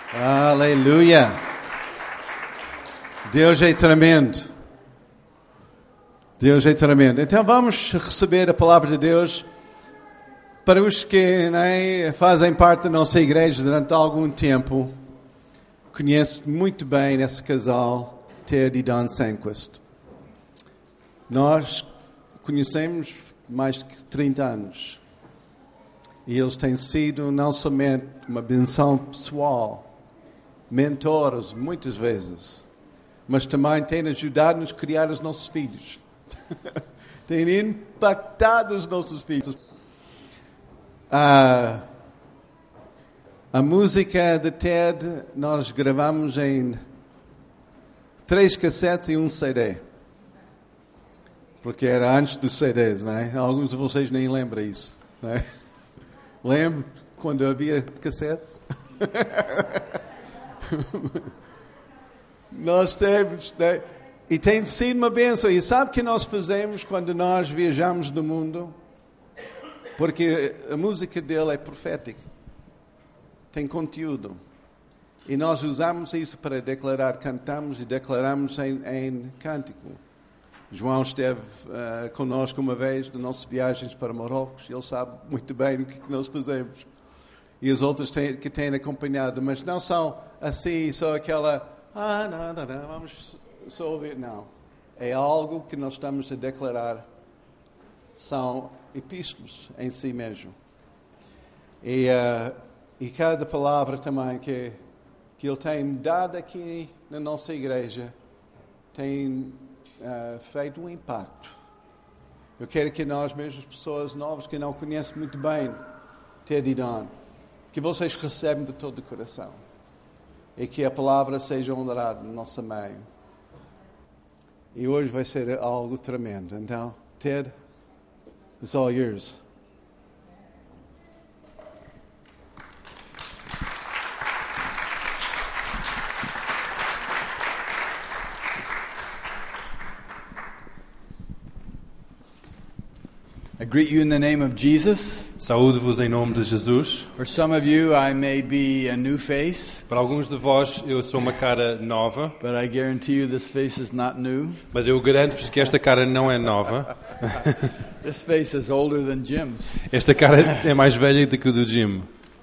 Aleluia! Deus é tremendo. Deus é tremendo. Então vamos receber a palavra de Deus. Para os que fazem parte da nossa igreja durante algum tempo, conheço muito bem esse casal, Ted e Don Sanquist. Nós conhecemos mais de 30 anos. E eles têm sido não somente uma benção pessoal, mentores muitas vezes, mas também têm ajudado-nos a criar os nossos filhos. Têm impactado os nossos filhos. A música de Ted nós gravamos em 3 cassetes e um CD. Porque era antes dos CDs, não é? Alguns de vocês nem lembram isso, não é? Lembro quando havia cassetes? Nós temos, né? E tem sido uma bênção. E sabe o que nós fazemos quando nós viajamos no mundo? Porque a música dele é profética. Tem conteúdo. E nós usamos isso para declarar, cantamos e declaramos em cântico. João esteve conosco uma vez nas nossas viagens para Marrocos. Ele sabe muito bem o que nós fazemos. E os outros que têm acompanhado. Mas não são assim, só aquela... não, vamos só ouvir. Não. É algo que nós estamos a declarar. São epístolas em si mesmo. E cada palavra também que ele tem dado aqui na nossa igreja tem feito um impacto. Eu quero que nós, mesmo as pessoas novas que não conhecem muito bem Ted e Don, que vocês recebem de todo o coração e que a palavra seja honrada no nosso meio. E hoje vai ser algo tremendo. Então, Ted, it's all yours. I greet you in the name of Jesus. Saúdo-vos em nome de Jesus. For some of you, I may be a new face. Para alguns de vós, eu sou uma cara nova. But I guarantee you this face is not new. Mas eu garanto-vos que esta cara não é nova. This face is older than Jim's. Esta cara é mais velha do que o do Jim.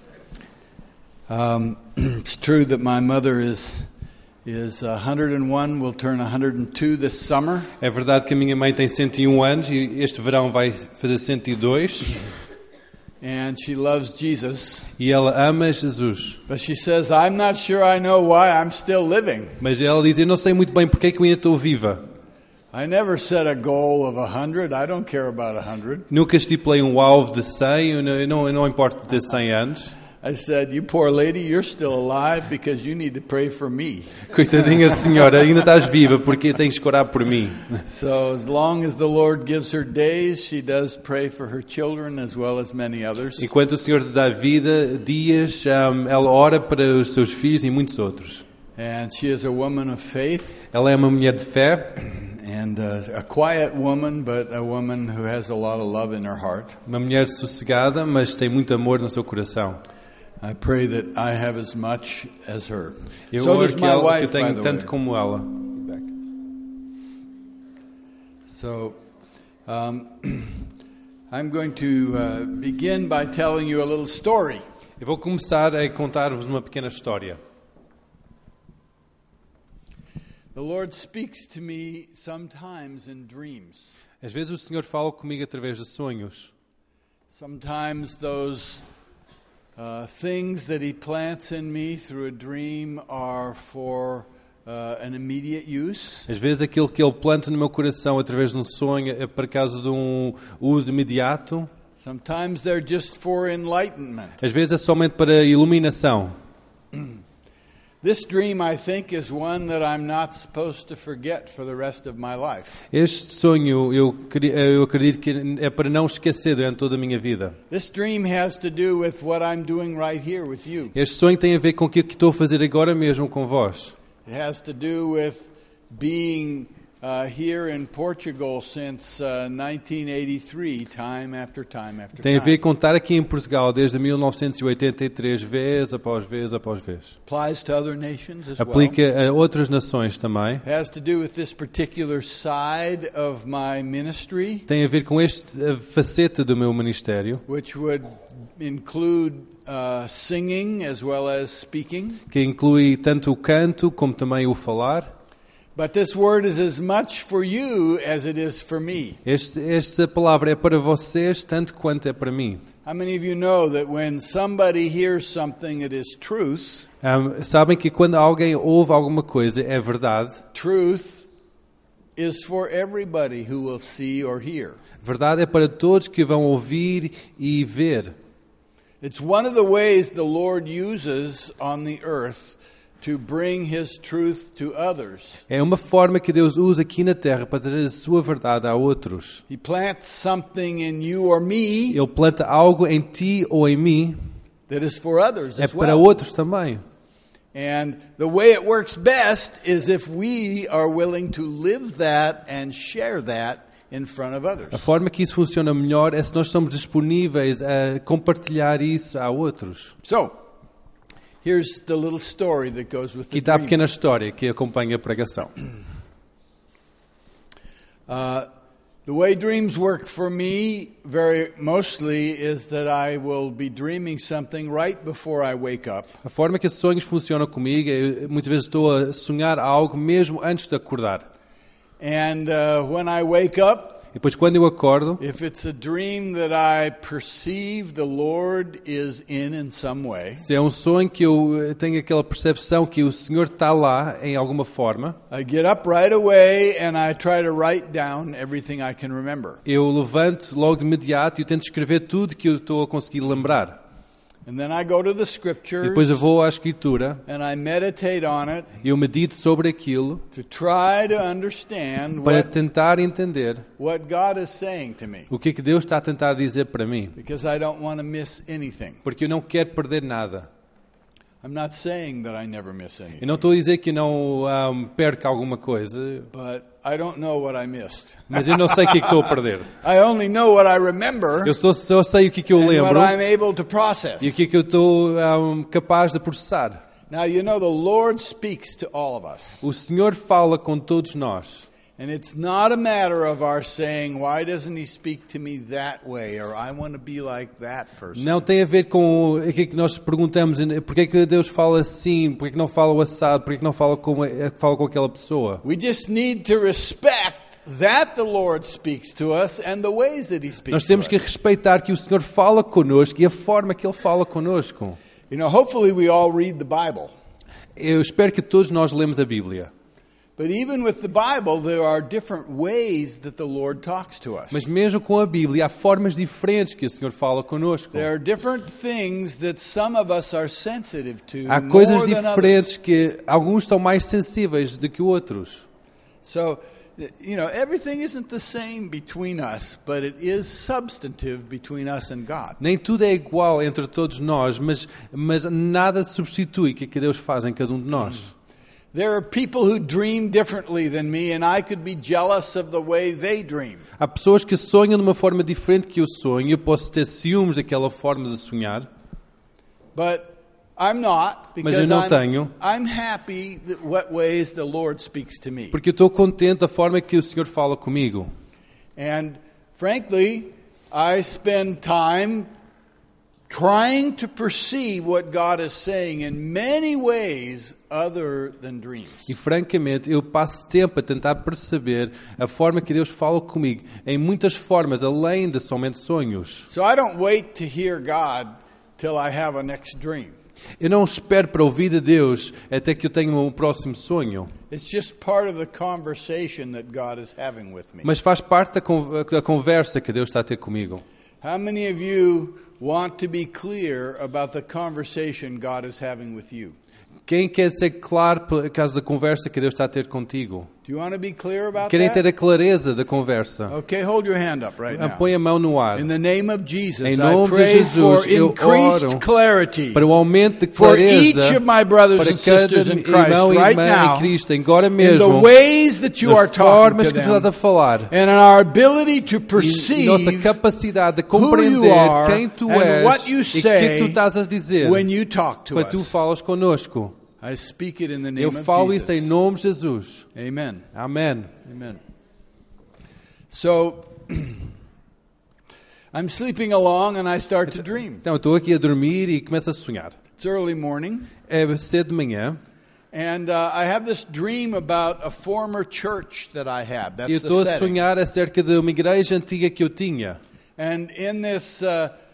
It's true that my mother is 101, will turn 102 this summer. É verdade que a minha mãe tem 101 anos e este verão vai fazer 102. And she loves Jesus. E ela ama Jesus. But she says, I'm not sure I know why I'm still living. Mas ela diz, eu não sei muito bem porque é que eu ainda estou viva. I never set a goal of 100. I don't care about 100. Nunca estipulei um alvo de 100, eu não importo de ter 100 anos. I said, you poor lady, you're still alive because you need to pray for me. Coitadinha de senhora, ainda estás viva porque tens que orar por mim. So as long as the Lord gives her days, she does pray for her children as well as many others. Enquanto o Senhor te dá vida, dias, ela ora para os seus filhos e muitos outros. And she is a woman of faith. Ela é uma mulher de fé. And a quiet woman, but a woman who has a lot of love in her heart. Uma mulher sossegada, mas tem muito amor no seu coração. I pray that I have as much as her. Eu So oro does que my eu wife, by tenho the tanto way. como ela. So, I'm going to begin by telling you a little story. Eu vou começar a contar-vos uma pequena história. The Lord speaks to me sometimes in dreams. Às vezes o Senhor fala comigo através de sonhos. Sometimes those things that He plants in me through a dream are for an immediate use. Às vezes aquilo que Ele planta no meu coração através de um sonho é por causa de um uso imediato. Sometimes they're just for enlightenment. Às vezes é somente para iluminação. This dream, I think, is one that I'm not supposed to forget for the rest of my life. Este sonho eu acredito que é para não esquecer durante toda a minha vida. This dream has to do with what I'm doing right here with you. Este sonho tem a ver com aquilo que estou a fazer agora mesmo com vós. It has to do with being here in Portugal since 1983, time after time after Tem a ver time. com estar aqui em Portugal desde 1983, vez após vez após vez. Applies to other nations as well. Aplica a outras nações também. Has to do with this particular side of my ministry, Tem a ver com este faceta do meu ministério, which would include singing as well as speaking. que inclui tanto o canto como também o falar. But this word is as much for you as it is for me. Esta palavra é para vocês tanto quanto é para mim. How many of you know that when somebody hears something that is truth, Sabem que quando alguém ouve alguma coisa é verdade. truth is for everybody who will see or hear. Verdade é para todos que vão ouvir e ver. It's one of the ways the Lord uses on the earth to bring His truth to others. É uma forma que Deus usa aqui na terra para trazer a sua verdade a outros. He plants something in you or me Ele planta algo em ti ou em mim, that is for others é as para well. outros também. And the way it works best is if we are willing to live that and share that in front of others. A forma que isso funciona melhor é se nós somos disponíveis a compartilhar isso a outros. So, here's the little story that goes with Aqui the está a dream. pequena história que acompanha a pregação. The way dreams work for me very mostly is that I will be dreaming something right before I wake up. A forma que os sonhos funcionam comigo, eu muitas vezes estou a sonhar algo mesmo antes de acordar. And when I wake up, E depois quando eu acordo, if it's a dream that I perceive the Lord is in some way, se é um sonho que eu tenho aquela percepção que o Senhor está lá em alguma forma, I get up right away and I try to write down everything I can remember. eu levanto logo de imediato e eu tento escrever tudo que eu estou a conseguir lembrar. And then I go to the E scriptures depois eu vou à Escritura and I meditate on it e eu medito sobre aquilo to try to understand para tentar entender what God is saying to me, o que é que Deus está a tentar dizer para mim. because I don't want to miss anything. Porque eu não quero perder nada. I'm not saying that I never miss Eu anything, não estou a dizer que não perca alguma coisa, but I don't know what I missed. mas eu não sei o que é que estou a perder. I only know what I remember Eu só sei o que é que eu and what lembro I'm able to process. e o que é que eu estou capaz de processar. Now, you know, the Lord speaks to all of us. O Senhor fala com todos nós. And it's not a matter of our saying, why doesn't He speak to me that way? Or I want to be like that person. Não tem a ver com o que é que nós perguntamos, porque é que Deus fala assim, porque é que não fala o assado, porque é que não fala com aquela pessoa. We just need to respect that the Lord speaks to us and the ways that He speaks Nós to temos us. que respeitar que o Senhor fala connosco e a forma que Ele fala connosco. You know, hopefully we all read the Bible. Eu espero que todos nós lemos a Bíblia. But even with the Bible, there are different ways that the Lord talks to us. Mas mesmo com a Bíblia, há formas diferentes que o Senhor fala connosco. There are different things that some of us are sensitive to Há coisas more than diferentes others. que alguns são mais sensíveis do que outros. So, you know, everything isn't the same between us, but it is substantive between us and God. Nem tudo é igual entre todos nós, mas nada substitui o que Deus faz em cada um de nós. There are people who dream differently than me, and I could be jealous of the way they dream. Há pessoas que sonham de uma forma diferente que eu sonho, eu posso ter ciúmes daquela forma de sonhar, But I'm not, Mas eu because não tenho. I'm happy that what ways the Lord speaks to me. porque eu estou contente da forma que o Senhor fala comigo. And frankly, I spend time trying to perceive what God is saying in many ways other than dreams. E francamente, eu passo tempo a tentar perceber a forma que Deus fala comigo, em muitas formas, além de somente sonhos. So I don't wait to hear God till I have a next dream. Eu não espero para ouvir de Deus até que eu tenha um próximo sonho, It's just part of the conversation that God is having with me. mas faz parte da conversa que Deus está a ter comigo. How many of you want to be clear about the conversation God is having with you? Quem quer ser claro por causa da conversa que Deus está a ter contigo? Do you want to be clear about Querem ter that? a clareza da conversa. Okay, hold your hand up right now. Põe a mão no ar. In the name of Jesus, Em I nome de pray Jesus, for eu increased oro clarity para o aumento de for each clareza of my brothers para and sisters cada in Christ irmão e right irmã now em Cristo, agora in the mesmo, ways that you are nas talking formas to que tu estás a them falar. and in our ability to E perceive nossa capacidade de who you compreender are quem tu and és what you e o que say tu estás a dizer when you talk to quando tu us. falas conosco. I speak it in the name Eu of falo Jesus. isso em nome de Jesus. Amen. Amém. Amen. So, I'm sleeping along and I start to dream. Então, eu estou aqui a dormir e começo a sonhar. It's early morning. É cedo de manhã. And I have this dream about a former church that I had. E eu That's estou the a setting. sonhar acerca de uma igreja antiga que eu tinha. And in this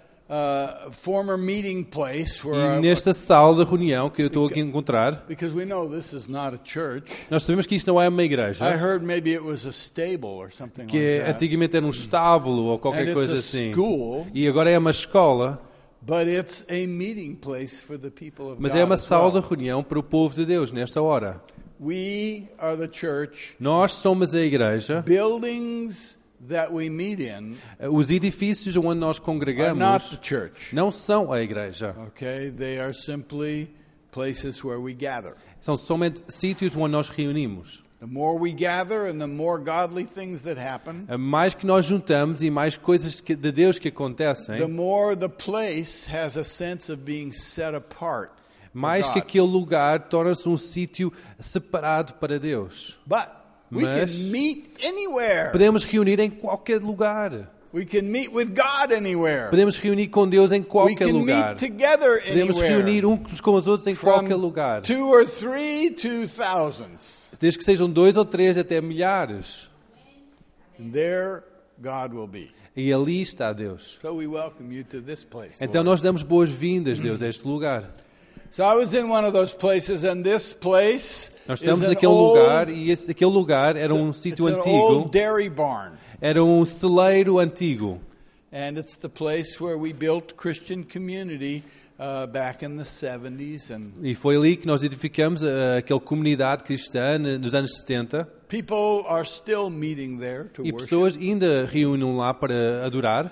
former meeting place where E nesta sala de reunião que eu estou aqui a encontrar, because we know this is not a church. nós sabemos que isto não é uma igreja, I heard maybe it was a stable or something que like that. antigamente era um estábulo ou And qualquer it's coisa a assim. school, E agora é uma escola, but it's a meeting place for the people of mas God é uma as sala well. de reunião para o povo de Deus nesta hora. We are the church. Nós somos a igreja. Buildings that we meet in Os edifícios onde nós are not congregamos the church. não são a igreja. Okay, they are simply places where we gather. São somente sítios onde nós reunimos. The more we gather and the more godly things that happen, Mais que nós juntamos e mais coisas de Deus que acontecem, the more the place has a sense of being set apart. for mais que God. aquele lugar torna-se um sítio separado para Deus. But we Mas- can meet anywhere. Podemos reunir em qualquer lugar. We can meet with God anywhere. Podemos reunir com Deus em We qualquer can lugar. meet together Podemos reunir anywhere. uns com os outros em qualquer lugar. 2 or 3 to thousands. Desde que sejam 2 ou 3 até milhares. And there God will be. E ali está Deus. So we welcome you to this place. Então Lord. nós damos boas-vindas, Deus, a este lugar. So I was in one of those places, and this place Nós is estamos an naquele old, lugar e aquele lugar era um it's sítio an antigo, old dairy barn. era um celeiro antigo. And it's the place where we built Christian community back in the 70s. And E foi ali que nós edificamos aquela comunidade cristã nos anos 70. people are still meeting there to E worship. pessoas ainda reúnem lá para adorar.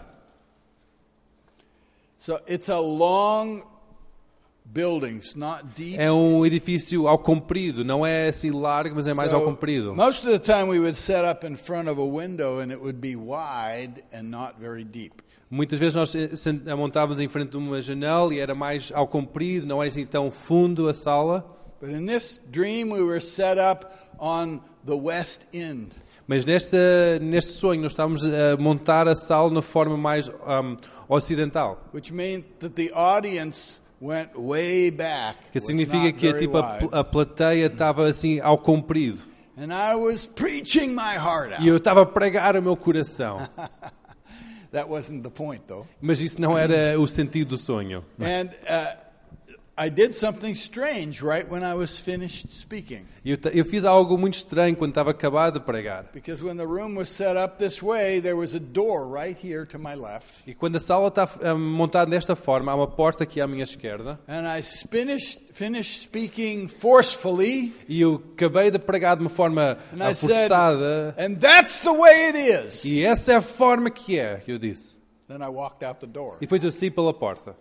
So it's a long building, it's not deep. É um edifício ao comprido, não é assim largo, mas é mais ao So comprido. most of the time we would set up in front of a window and it would be wide and not very deep. Muitas vezes nós montávamos em frente de uma janela e era mais ao comprido, não era assim tão fundo a sala. But in this dream we were set up on the west end. Mas neste sonho nós estávamos a montar a sala na forma mais ocidental. Which meant that the audience went way back. Que Was significa not que very tipo, wide. a plateia estava assim ao comprido. And I was preaching my heart out. E eu estava a pregar o meu coração. That wasn't the point, though. Mas isso não era o sentido do sonho. And I did something strange right when I was finished speaking. Eu fiz algo muito estranho quando estava acabado de pregar. Because when the room was set up this way, there was a door right here to my left. E quando a sala está montada desta forma, há uma porta aqui à minha esquerda. And I finished speaking forcefully. E eu acabei de pregar de uma forma And I said, forçada. and that's the way it is. E essa é a forma que eu disse. Then I walked out the door. E depois eu saí pela porta.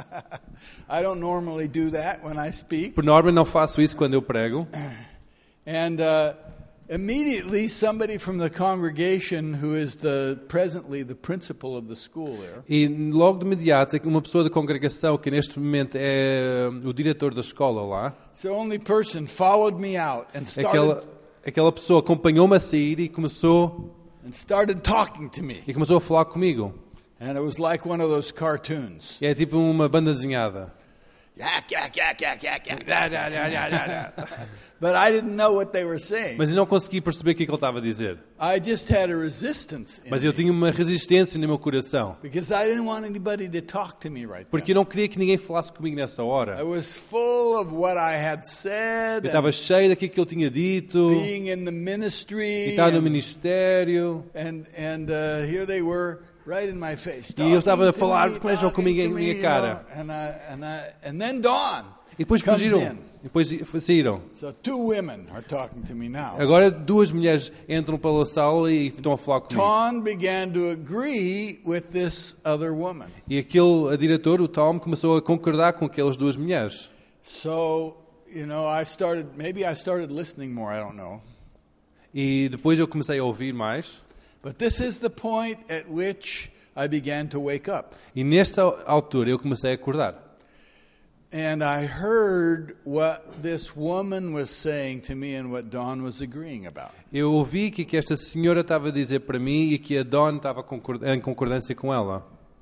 I don't normally do that when I speak. Por norma não faço isso quando eu prego. And immediately somebody from the congregation who is presently the principal of the school there. E logo de imediato, uma pessoa da congregação, que neste momento é o diretor da escola lá, It's the only person followed me out and aquela pessoa acompanhou-me a sair e começou started talking to me. a falar comigo. And it was like one of those cartoons. E é tipo uma banda desenhada. Yak, yak, yak, yak, yak, yak. But I didn't know what they were saying. Mas eu não consegui perceber o que ele estava a dizer. I just had a resistance in Mas eu me tinha uma resistência no meu coração. because I didn't want anybody to talk to me right Porque eu then. não queria que ninguém falasse comigo nessa I hora. was full of what I had said Eu estava and cheio daquilo que ele tinha dito. being in the E ministry. estava no And ministério. here they were right in my face. E eu estava a talking to falar me, mesmo comigo em talking to minha me, cara. And then dawn. E depois comes fugiram. in. E depois saíram. So 2 women are talking to me now. Agora 2 mulheres entram pela sala e estão a falar comigo. Tom began to agree with this other woman. E a diretor, o Tom, começou a concordar com aquelas 2 mulheres. So, I started listening more, I don't know. E depois eu comecei a ouvir mais. But this is the point at which I began to wake up. E nesta altura eu comecei a acordar. And I heard what this woman was saying to me and what Dawn was agreeing about. Eu ouvi que esta senhora estava a dizer para mim e que a Dawn estava em concordância com ela.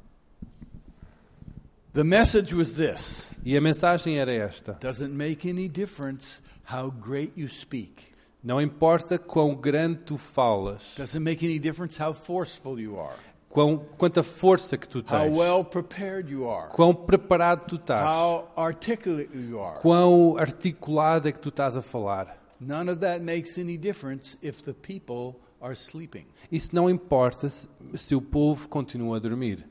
The message was this. E a mensagem era esta. Doesn't make any difference how great you speak. Não importa quão grande tu falas, Doesn't make any difference how forceful you are. quanta força que tu How tens, well prepared you are. quão preparado tu estás, How articulate you are. quão articulado é que tu estás a falar. None of that makes any difference if the people are sleeping. Isso não importa se o povo continua a dormir.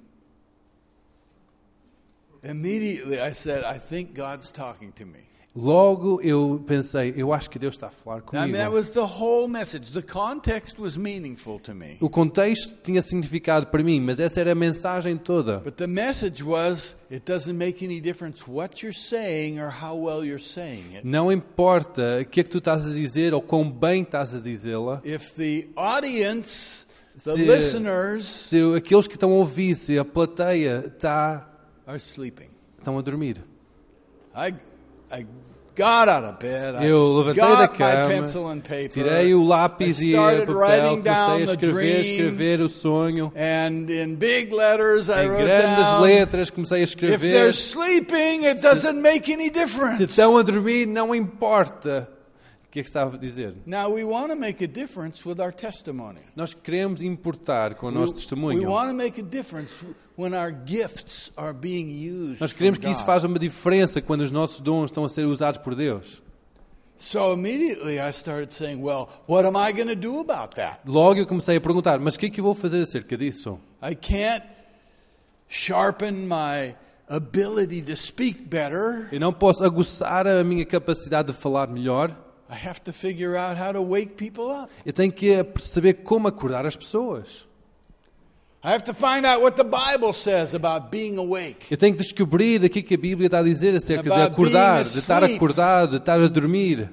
Immediately I said, I think God's talking to me. Logo eu pensei, eu acho que Deus está a falar I mean, that comigo. was the whole message. The context was meaningful to me. O contexto tinha significado para mim, mas essa era a mensagem toda. But the message was, it doesn't make any difference what you're saying or how well you're saying it. Não importa o que é que tu estás a dizer ou quão bem estás a dizê-la. If the audience, the Se- listeners, Se aqueles que estão a ouvir, se a plateia are sleeping. estão a dormir. I got out of bed. I Eu levantei da got my cama, pencil and paper. tirei o lápis I e o started papel, writing comecei a down the dream. escrever o sonho. And in big letters I Em wrote grandes down, letras comecei a if they're escrever. sleeping, it doesn't make any Se difference. estão a dormir, não importa. O que é que estava a dizer? Now we want to make a difference with our testimony. Nós queremos importar com o nosso We testemunho. want to make a difference when our gifts are being used. Nós queremos from que isso God. faça uma diferença quando os nossos dons estão a ser usados por Deus. So immediately I started saying, well, what am I going to do about that? Logo eu comecei a perguntar, mas o que é que eu vou fazer acerca disso? I can't sharpen my ability to speak better. Eu não posso aguçar a minha capacidade de falar melhor. I have to figure out how to wake people up. Eu tenho que saber como acordar as pessoas. I have to find out what the Bible says about being awake. Eu tenho que descobrir aquilo que a Bíblia está a dizer acerca de About acordar, being de estar asleep. acordado, de estar a dormir,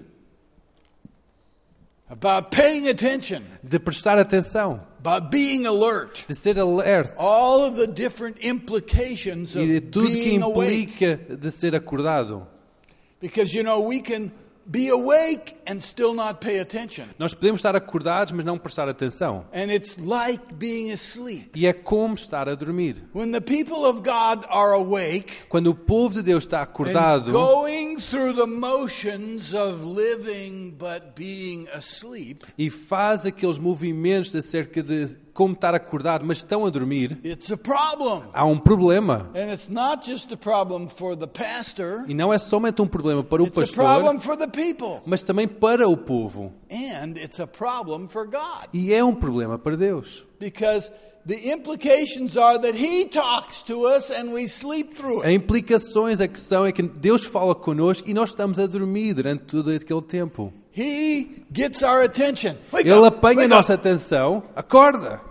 About paying attention. de prestar atenção, About being alert. de ser alerta All of the different implications of e de tudo que being awake. implica de ser acordado. Because, we can be awake and still not pay attention. Nós podemos estar acordados, mas não prestar atenção. And it's like being asleep. E é como estar a dormir. When the people of God are awake Quando o povo de Deus está and acordado going through the motions of living but being asleep, e faz aqueles movimentos acerca de como estar acordado, mas estão a dormir, it's a problem. há um problema. And it's not just a problem for the pastor, E não é somente um problema para o it's a pastor, problem for the people. mas também para o povo. And it's a problem for God. E é um problema para Deus. Because the implications are that He talks to us and we sleep through As it. implicações é que Deus fala connosco e nós estamos a dormir durante todo aquele tempo. He gets our attention. Wake Ele up, apanha a wake nossa up. atenção, acorda.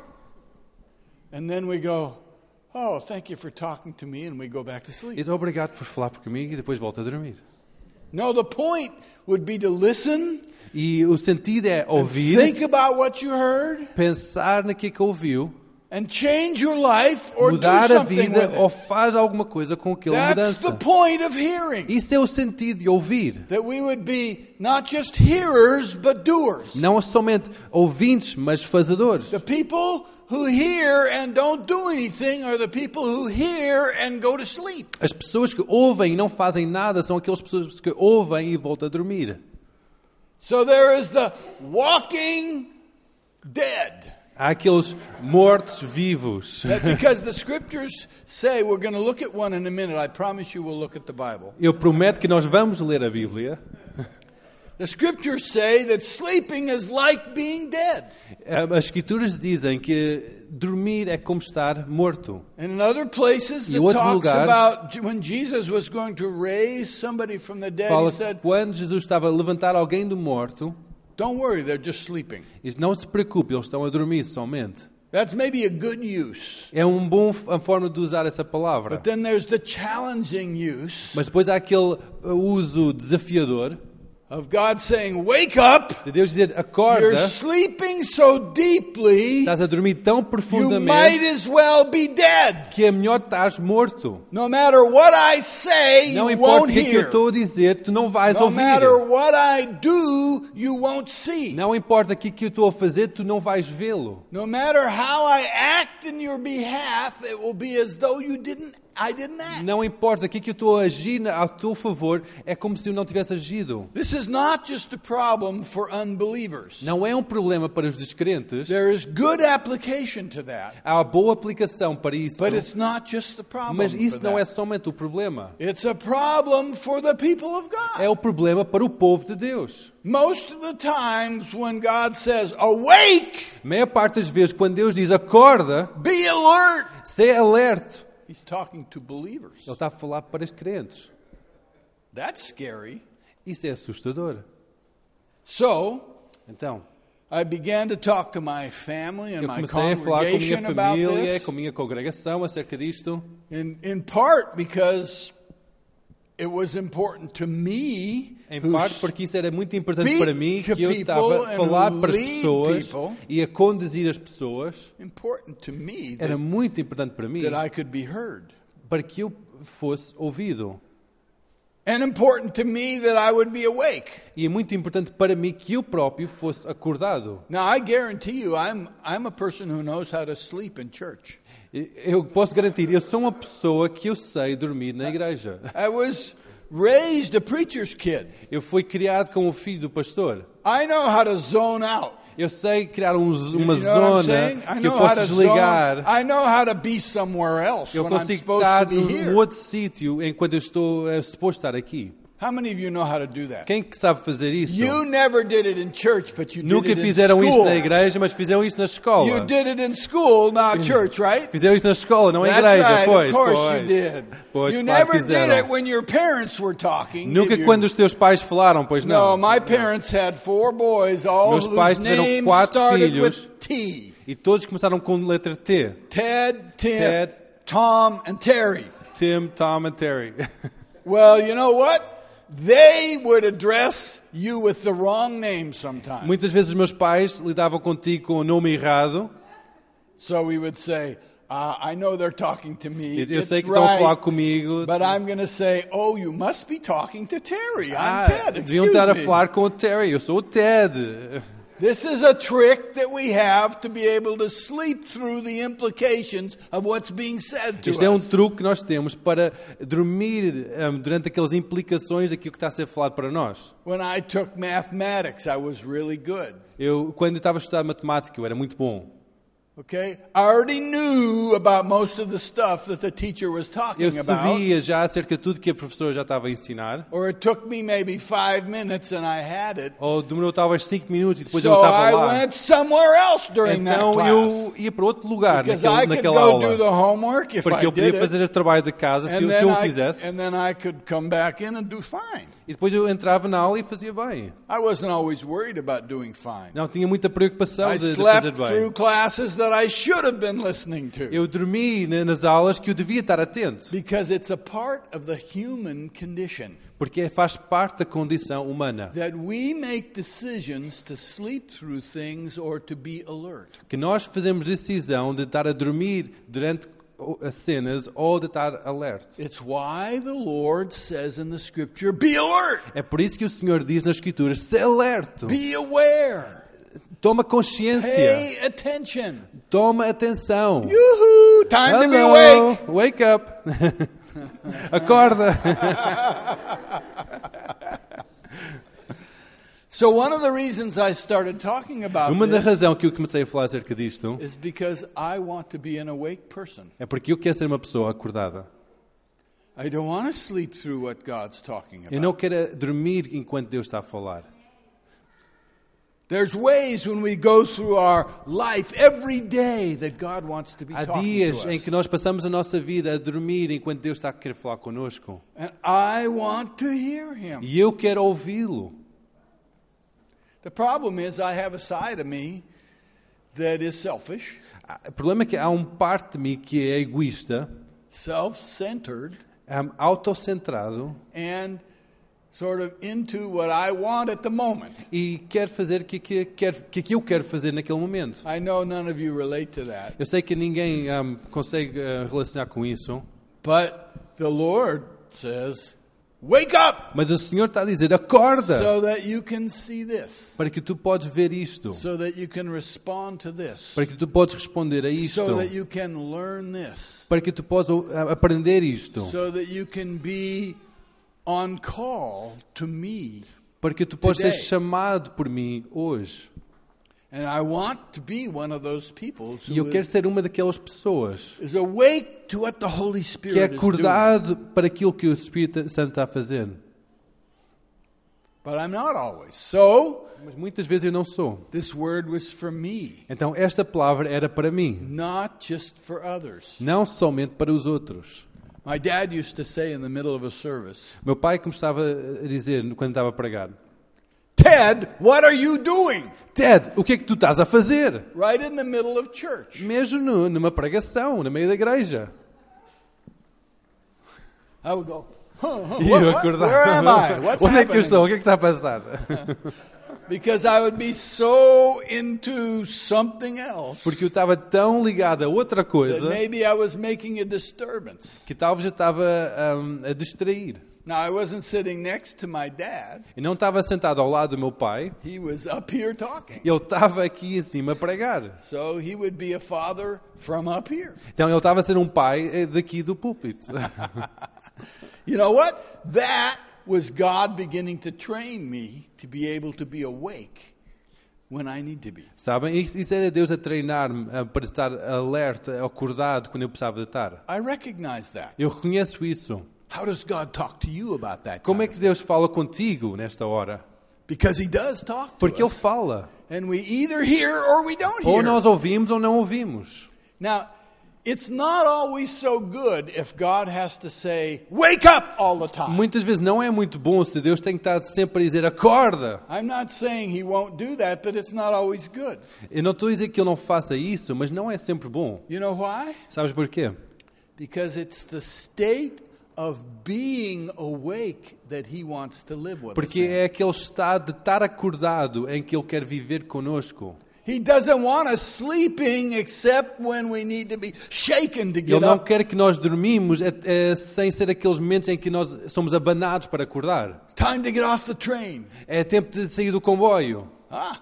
And then we go, oh, thank you for talking to me, and we go back to E sleep. diz, obrigado por falar comigo e depois volta a dormir. No, the point would be to listen, E o sentido é ouvir, think about what you heard, pensar naquilo que ouviu, and change your life or do mudar a something vida with ou it. faz alguma coisa com aquela That's the mudança. point of hearing. Isso é o sentido de ouvir. That we would be not just hearers, but doers. Não somente ouvintes, mas fazedores. The people who hear and don't do anything are the people who hear and go to sleep. As pessoas que ouvem e não fazem nada são aquelas pessoas que ouvem e voltam a dormir. So there is the walking dead. Há aqueles mortos vivos. Because the scriptures say, we're going to look at one in a minute. I promise you we'll look at the Bible. Eu prometo que nós vamos ler a Bíblia. The scriptures say that sleeping is like being dead. As escrituras dizem que dormir é como estar morto. And in other places E that outro talks lugar- about when Jesus was going to raise somebody from the dead, Fala he que said, quando Jesus estava a levantar alguém do morto, don't worry, they're just sleeping. diz, não se preocupe, eles estão a dormir somente. That's maybe a good use. É a forma de usar essa palavra. But then there's the challenging use Mas depois há aquele uso desafiador of God saying, wake up, de Deus dizer, you're acorda, sleeping so deeply, estás a dormir tão you might profundamente as well be dead. que é melhor estás morto. No matter what I say, Não you importa won't o que é que eu hear. estou a dizer, tu não vais No ouvir. matter what I do, you won't see. Não importa o que eu estou a fazer, tu não vais vê-lo. No matter how I act in your behalf, it will be as though I didn't act. Não importa o que eu estou a agir a teu favor, é como se eu não tivesse agido. This is not just a problem for unbelievers. Não é um problema para os descrentes. There is good application to that, Há boa aplicação para isso. but it's not just the problem. Mas isso for não é that. somente o problema. It's a problem for the people of God. É o problema para o povo de Deus. Most of the times when God says, awake, A maior parte das vezes, quando Deus diz acorda, be alert, se alerta, He's talking to believers. Ele está a falar para os crentes. That's scary. Isso é assustador. So, Então, I began to talk to my family and eu my comecei a falar com a minha congregation about família, this. com a minha congregação acerca disto. In part because it was important to me, Em who parte porque isso era muito importante speak para mim, to que eu people estava a and falar who para as lead pessoas people. e a conduzir as pessoas. important to me Era that, muito importante para mim, that I could be heard. para que eu fosse ouvido. And important to me that I would be awake. E é muito importante para mim que eu próprio fosse acordado. Now I guarantee you I'm a person who knows how to sleep in church. Eu posso garantir, eu sou uma pessoa que eu sei dormir na igreja. I was raised a preacher's kid. Eu fui criado como filho do pastor. I know how to zone out. Eu sei criar uma You know what I'm zona saying? I que eu know how posso to desligar. zone. I know how to be somewhere else Eu when I'm consigo supposed estar to be here. num outro sítio enquanto eu estou suposto estar aqui. How many of you know how to do that? Quem que sabe fazer isso? You never did it in church, but you did Nunca it in fizeram isso school. na igreja, mas fizeram isso na escola. You did it in school, not church, right? Fizeram isso na escola, não na That's igreja. right. Pois, Of course pois. you did. Pois, You claro que never did fizeram. it when your parents were talking. Nunca did you? quando os teus pais falaram, pois No, não. my parents had 4 boys, all Meus pais whose tiveram names 4 started filhos. with T. E todos começaram com letra T. Ted, Tim, Ted. Tom, and Terry. Tim, Tom and Terry. Well, you know what? They would address you with the wrong name sometimes. Muitas vezes os meus pais lidavam contigo com o nome errado. So we would say, I know they're talking to me. Eu It's sei que estão a falar right. comigo. But I'm going to say, oh, you must be talking to Terry. I'm Ah, Ted. deviam Excuse estar a me. falar com o Terry. Eu sou o Ted. This is a trick that we have to be able to sleep through the implications of what's being said to Isto é us. truque que nós temos para dormir durante aquelas implicações daquilo que está a ser falado para nós. When I took mathematics, I was really good. Quando eu estava a estudar matemática, eu era muito bom. Okay? I already knew about most of the stuff that the teacher was talking Eu about. sabia já acerca de tudo que a professora já estava a ensinar. Or it took me maybe 5 minutes and I had it. Ou demorou talvez 5 minutos e depois So eu estava I lá. went somewhere else during that Então class. eu ia para outro lugar Because I could naquela go do aula. the homework if Porque I eu podia did it. fazer o trabalho de casa se And eu o fizesse. and then I could come back in and do fine. E depois eu entrava na aula e fazia bem. I wasn't always worried about doing fine. Não tinha muita preocupação I de slept fazer through bem. classes that I should have been listening to. Eu dormi nas aulas que eu devia estar atento. Because it's a part of the human condition Porque faz parte da condição humana. that we make decisions to sleep through things or to be alert. Que nós fazemos decisão de estar a dormir durante as cenas ou de estar alerta. It's why the Lord says in the scripture, be alert, É por isso que o Senhor diz nas Escrituras, se alerta, be aware, toma consciência, pay attention. toma atenção. Yoo-hoo, time to be Hello, awake. wake up. Acorda. So one of the reasons I started talking about Uma da this razão que eu comecei a falar acerca disto is because I want to be an awake person. é porque eu quero ser uma pessoa acordada. I don't want to sleep through what God's talking Eu não about. quero dormir enquanto Deus está a falar. There's ways when we go through our life every day that God wants to be Há talking dias to em us. que nós passamos a nossa vida a dormir enquanto Deus está a querer falar connosco. And I want to hear Him. E eu quero ouvi-lo. The problem is I have a side of me that is selfish, O problema é que há parte de mim que é egoísta, self-centered, autocentrado and sort of into what I want at the moment. e quer fazer o que eu quero fazer naquele momento. I know none of you relate to that. Eu sei que ninguém consegue relacionar com isso, But the Lord says, wake up mas o Senhor está a dizer, acorda, so that you can see this, para que tu podes ver isto, so that you can respond to this, para que tu podes responder a isto, so that you can learn this, para que tu possas aprender isto, so that you can be on call to me. para que tu possas ser Today. chamado por mim hoje. And I want to be one of those people E eu who quero ser uma daquelas pessoas is awake to what the Holy que é Spirit is doing. acordado para aquilo que o Espírito Santo está a fazer. But I'm not always. So, Mas muitas vezes eu não sou. this word was for me, Então esta palavra era para mim, not just for others. não somente para os outros. My dad used to say in the middle of a service, Meu pai que me estava a dizer quando estava a pregar, Ted, what are you doing? Ted, o que é que tu estás a fazer? Right in the middle of church. Mesmo numa pregação, no meio da igreja. I would go, E eu acordava. where am I? What's Onde é que eu estou? O happening? que é que está a passar? Because I would be so into something else Porque eu estava tão ligado a outra that coisa maybe I was making a disturbance. que talvez eu estava a distrair. Now, I wasn't sitting next to my dad. Eu não estava sentado ao lado do meu pai, He was up here talking. ele estava aqui em cima a pregar. So he would be a father from up here. Então ele estava a ser um pai daqui do púlpito. You know what? That was God beginning to train me to be able to be awake when I need to be. Sabem? Isso era Deus a treinar-me para estar alerta, acordado quando eu precisava de estar. I recognize that. Eu reconheço isso. How does God talk to you about that? Como é kind que of Deus fala contigo nesta hora? thing? Because He does talk to Porque Ele us. fala. And we either hear or we don't Ou hear. nós ouvimos ou não ouvimos. Now, it's not always so good if God has to say, wake up all the time. Muitas vezes não é muito bom se Deus tem que estar sempre a dizer acorda. I'm not saying He won't do that, but it's not always good. Eu não estou a dizer que Ele não faça isso, mas não é sempre bom. You know why? Sabes porquê? Because it's the state of being awake that He wants to live with Porque us in. é aquele estado de estar acordado em que Ele quer viver conosco. He doesn't want us sleeping except when we need to be shaken to Ele get não up. quer que nós dormimos sem ser aqueles momentos em que nós somos abanados para acordar. Time to get off the train. É tempo de sair do comboio. Ah.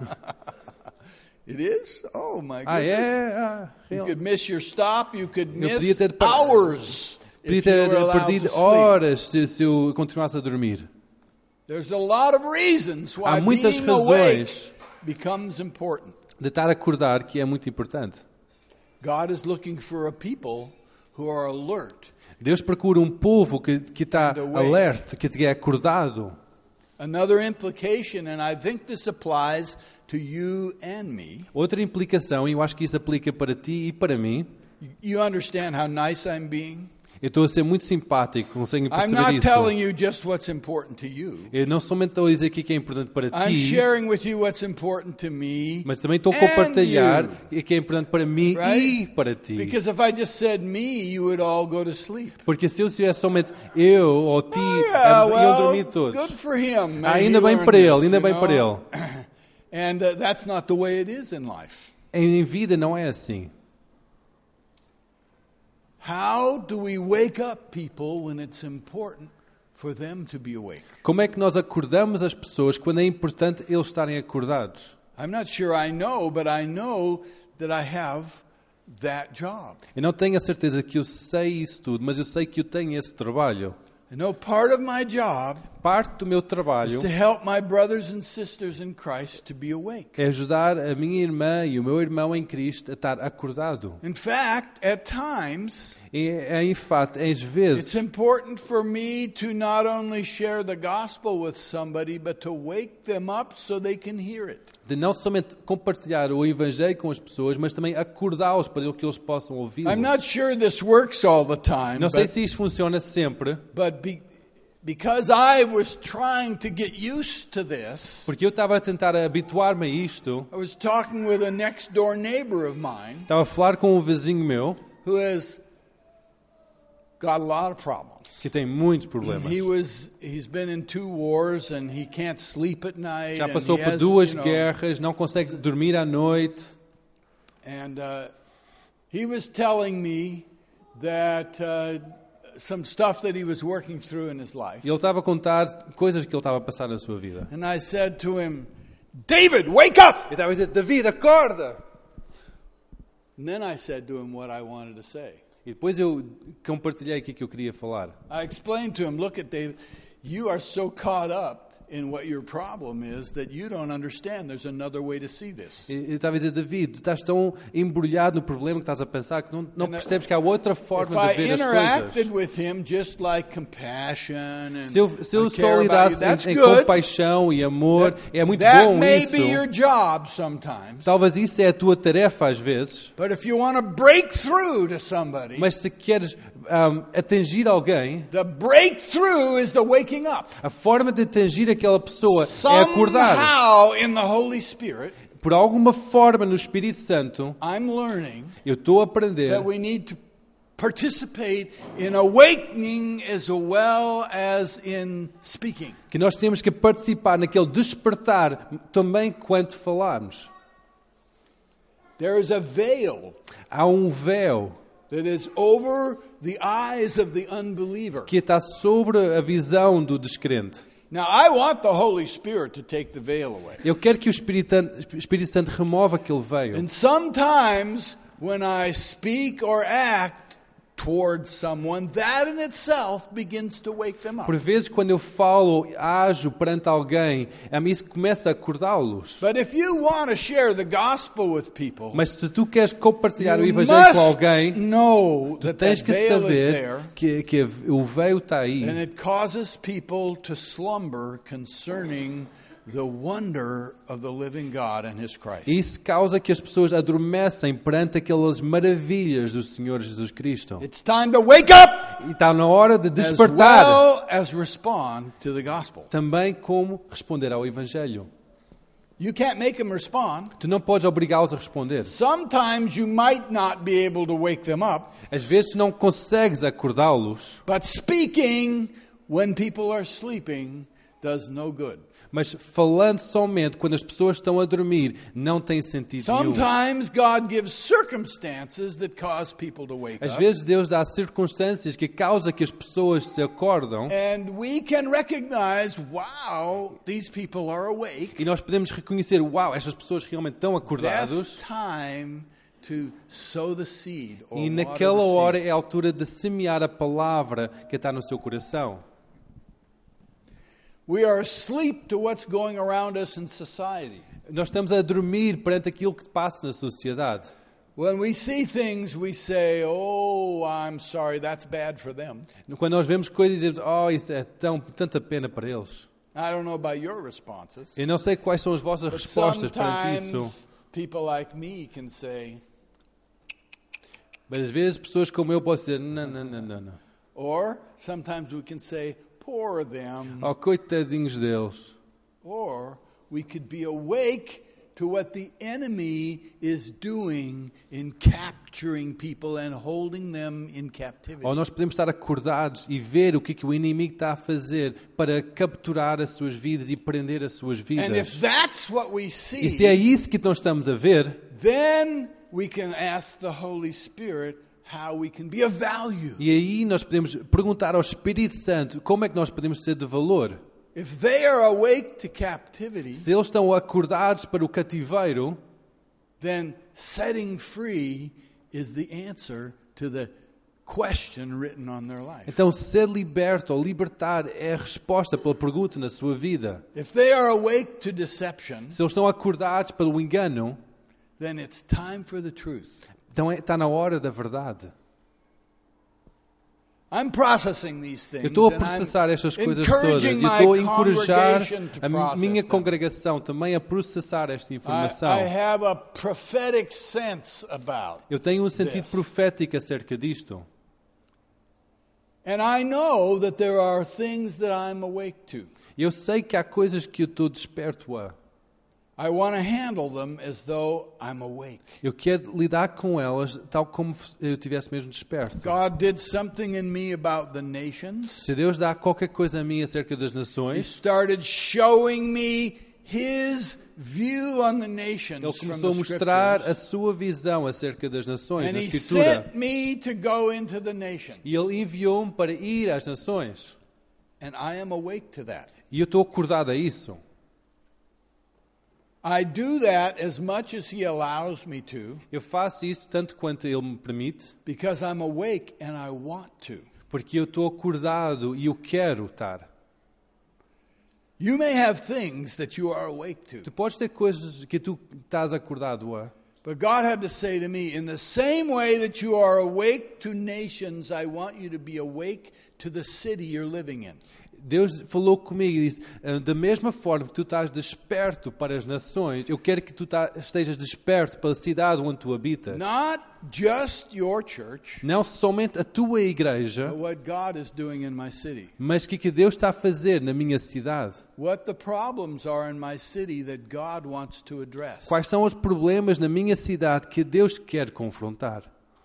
It is? Oh my goodness. You Eu could miss your stop, you could podia miss ter hours podia if you ter were allowed perdido to sleep. horas se eu continuasse a dormir. There's a lot of reasons why Há muitas being awake razões becomes important. de estar a acordar que é muito importante. God is looking for a people who are alert. Deus procura um povo que está And awake. alerta, que é acordado. Another implication, and I think this applies to you and me. Outra implicação, e eu acho que isso aplica para ti e para mim, You understand how nice I'm being? eu estou a ser muito simpático, conseguem I'm perceber not isso. telling you just what's important to you. Eu não somente estou a dizer aqui que é importante para I'm ti, sharing with you what's important to me. mas também estou a and compartilhar you, o que é importante para mim right? e para ti. Because if I just said me, you would all go to sleep. Porque se eu tivesse somente eu ou ti, Yeah, iam well, dormir todos. good for him. Ah, He ainda bem learned para ele, this, ainda you bem know? para ele. And that's not the way it is in life. Em vida não é assim. How do we wake up people when it's important for them to be awake? Como é que nós acordamos as pessoas quando é importante eles estarem acordados? I'm not sure I know, but I know that I have that job. Eu não tenho a certeza que eu sei isso tudo, mas eu sei que eu tenho esse trabalho. I know part of my job Parte do meu is trabalho to help my brothers and sisters in Christ to be awake. é ajudar a minha irmã e o meu irmão em Cristo a estar acordado. In fact, at times, E, em fato, às It's vezes, important for me to not only share the gospel with somebody, but to wake them up so they can hear it. de não somente compartilhar o Evangelho com as pessoas, mas também acordá-los para que eles possam ouvir. I'm not sure this works all the time, Não sei se isto funciona sempre, because I was trying to get used to this, porque eu estava a tentar habituar-me a isto. I was talking with a next door neighbor of mine Estava a falar com um vizinho meu who has got a lot of problems. que tem muitos problemas. He's been in 2 wars and he can't sleep at night. Já and passou he por has, 2 guerras, não consegue dormir à noite. And he was telling me that some stuff that he was working through in his life. E ele estava a contar coisas que ele estava a passar na sua vida. And I said to him, David, wake up! E estava a dizer, David, acorda! And then I said to him what I wanted to say. E depois eu compartilhei aqui que eu queria falar. I explained to him, look at David, you are so caught up in what your problem is that you don't understand there's another way to see this. Eu estava a dizer, David, tu estás tão embrulhado no problema que estás a pensar que não percebes que há outra forma If de I ver as interacted coisas. with him just like compassion and Se eu I só care about you, lidasse that's em good. compaixão e amor, é muito That bom may isso. be your job sometimes. Talvez isso é a tua tarefa às vezes, But if you want to break through to somebody, mas se queres atingir alguém, the breakthrough is the waking up. a forma de atingir aquela pessoa é acordar. Somehow in the Holy Spirit, Por alguma forma no Espírito Santo, I'm learning eu estou a aprender that we need to participate in awakening as well as in speaking. que nós temos que participar naquele despertar também quando falarmos. There is a veil Há um véu that is over the eyes of the unbeliever. que está sobre a visão do descrente. Now, I want the Holy Spirit to take the veil away. Eu quero que o Espírito Santo remova aquele véu. And sometimes when I speak or act towards someone, that in itself begins to wake them up. Por vezes, quando eu falo, ajo perante alguém, isso começa a acordá-los. But if you want to share the gospel with people, Mas se tu queres compartilhar o you Evangelho com must alguém, know tu that tens that que veil is saber there, que o véu está aí. and it causes people to slumber concerning the wonder of the living God and His Christ. E isso causa que as pessoas adormecem perante aquelas maravilhas do Senhor Jesus Cristo. It's time to wake up E está na hora de as despertar well as respond to the gospel. também como responder ao Evangelho. You can't make them respond. Tu não podes obrigá-los a responder. Sometimes you might not be able to wake them up, Às vezes tu não consegues acordá-los, but speaking when people are sleeping does no good. mas falando somente quando as pessoas estão a dormir não tem sentido nenhum. Sometimes God gives circumstances that cause people to wake Às up. vezes Deus dá circunstâncias que causam que as pessoas se acordam And we can recognize, wow, these people are awake. e nós podemos reconhecer, uau, estas pessoas realmente estão That's acordadas. time to sow the seed or E water naquela the hora seed. é a altura de semear a palavra que está no seu coração. We are asleep to what's going around us in society. Nós estamos a dormir perante aquilo que passa na sociedade. When we see things, we say, oh, I'm sorry, that's bad for them. Quando nós vemos coisas e dizemos, oh, isso é tanta pena para eles. I don't know about your responses. Eu não sei quais são as vossas But respostas perante isso. sometimes people like me can say, Mas às vezes pessoas como eu posso dizer, não. or sometimes we can say, poor them. Oh, coitadinhos deles. Or we could be awake to what the enemy is doing in capturing people and holding them in captivity. Ou nós podemos estar acordados e ver o que o inimigo está a fazer para capturar as suas vidas e prender as suas And if vidas. that's what we E se é see, isso que nós estamos a ver, then we can ask the Holy Spirit how we can be of value. e aí nós podemos perguntar ao Espírito Santo como é que nós podemos ser de valor. If they are awake to captivity, Se eles estão acordados para o cativeiro, then setting free is the answer to the question written on their life. então ser liberto ou libertar é a resposta pela pergunta na sua vida. If they are awake to deception, Se eles estão acordados pelo engano, then it's time for the truth. então está na hora da verdade. I'm processing these things. Eu estou a and I'm processar estas coisas todas. encouraging E my estou a encorajar congregation to a process minha them. congregação também a processar esta informação. I have a prophetic sense about Eu tenho um sentido this. profético acerca disto. And I know that there are things that I'm awake to. Eu sei que há coisas que eu estou desperto a. I want to handle them as though I'm awake. Eu quero lidar com elas tal como eu estivesse mesmo desperto. God did something in me about the nations. Se Deus dá qualquer coisa a mim acerca das He nações, started showing me His view on the nations Ele from começou a the mostrar a scriptures. sua visão acerca das nações And na He Escritura. sent me to go into the nations. E Ele enviou-me para ir às nações. And I am awake to that. E eu estou acordado a isso. I do that as much as He allows me to Eu faço isso tanto quanto Ele me permite, because I'm awake and I want to. porque eu estou acordado e eu quero estar. You may have things that you are awake to. Tu podes ter coisas que tu estás acordado a, But God had to say to me, in the same way that you are awake to nations, I want you to be awake to the city you're living in. Deus falou comigo e disse, da mesma forma que tu estás desperto para as nações, eu quero que tu estejas desperto para a cidade onde tu habitas. Not just your church, Não somente a tua igreja, but what God is doing in my city. mas o que Deus está a fazer na minha cidade. What the problems are in my city that God wants to address. Quais são os problemas na minha cidade que Deus quer confrontar?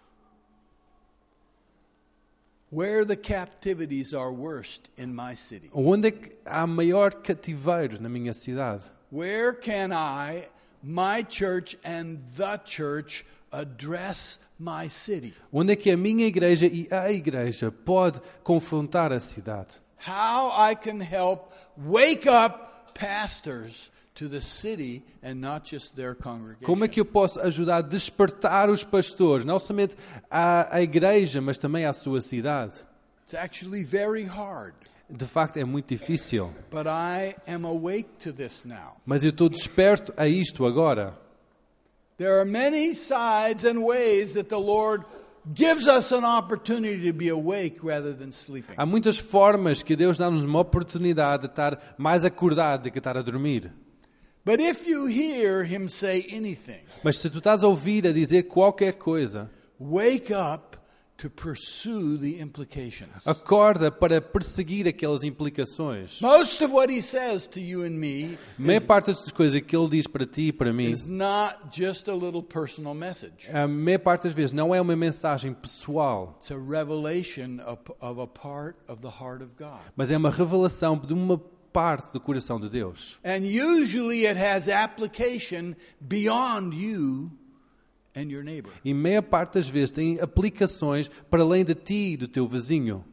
Where the captivities are worst in my city. Onde é que há maior cativeiro na minha cidade? Where can I, my church and the church address my city? Onde é que a minha igreja e a igreja pode confrontar a cidade? How I can help wake up pastors to the city and not just their congregation. Como é que eu posso ajudar a despertar os pastores, não somente à igreja, mas também à sua cidade? It's actually very hard, De facto, é muito difícil. but I am awake to this now. Mas eu estou desperto a isto agora. There are many sides and ways that the Lord gives us an opportunity to be awake rather than sleeping. Há muitas formas que Deus dá-nos uma oportunidade de estar mais acordado do que estar a dormir. But if you hear Him say anything, Mas se tu estás a ouvir a dizer qualquer coisa, wake up to pursue the implications. acorda para perseguir aquelas implicações. Most of what He says to you and me A maior parte das coisas que Ele diz para ti e para mim, is not just a little personal message. a maior parte das vezes não é uma mensagem pessoal, It's a revelation of a part of the heart of God. mas é uma revelação de uma parte do coração de Deus. And usually it has application beyond you and your neighbor. E a maior parte das vezes tem aplicações para além de ti e do teu vizinho.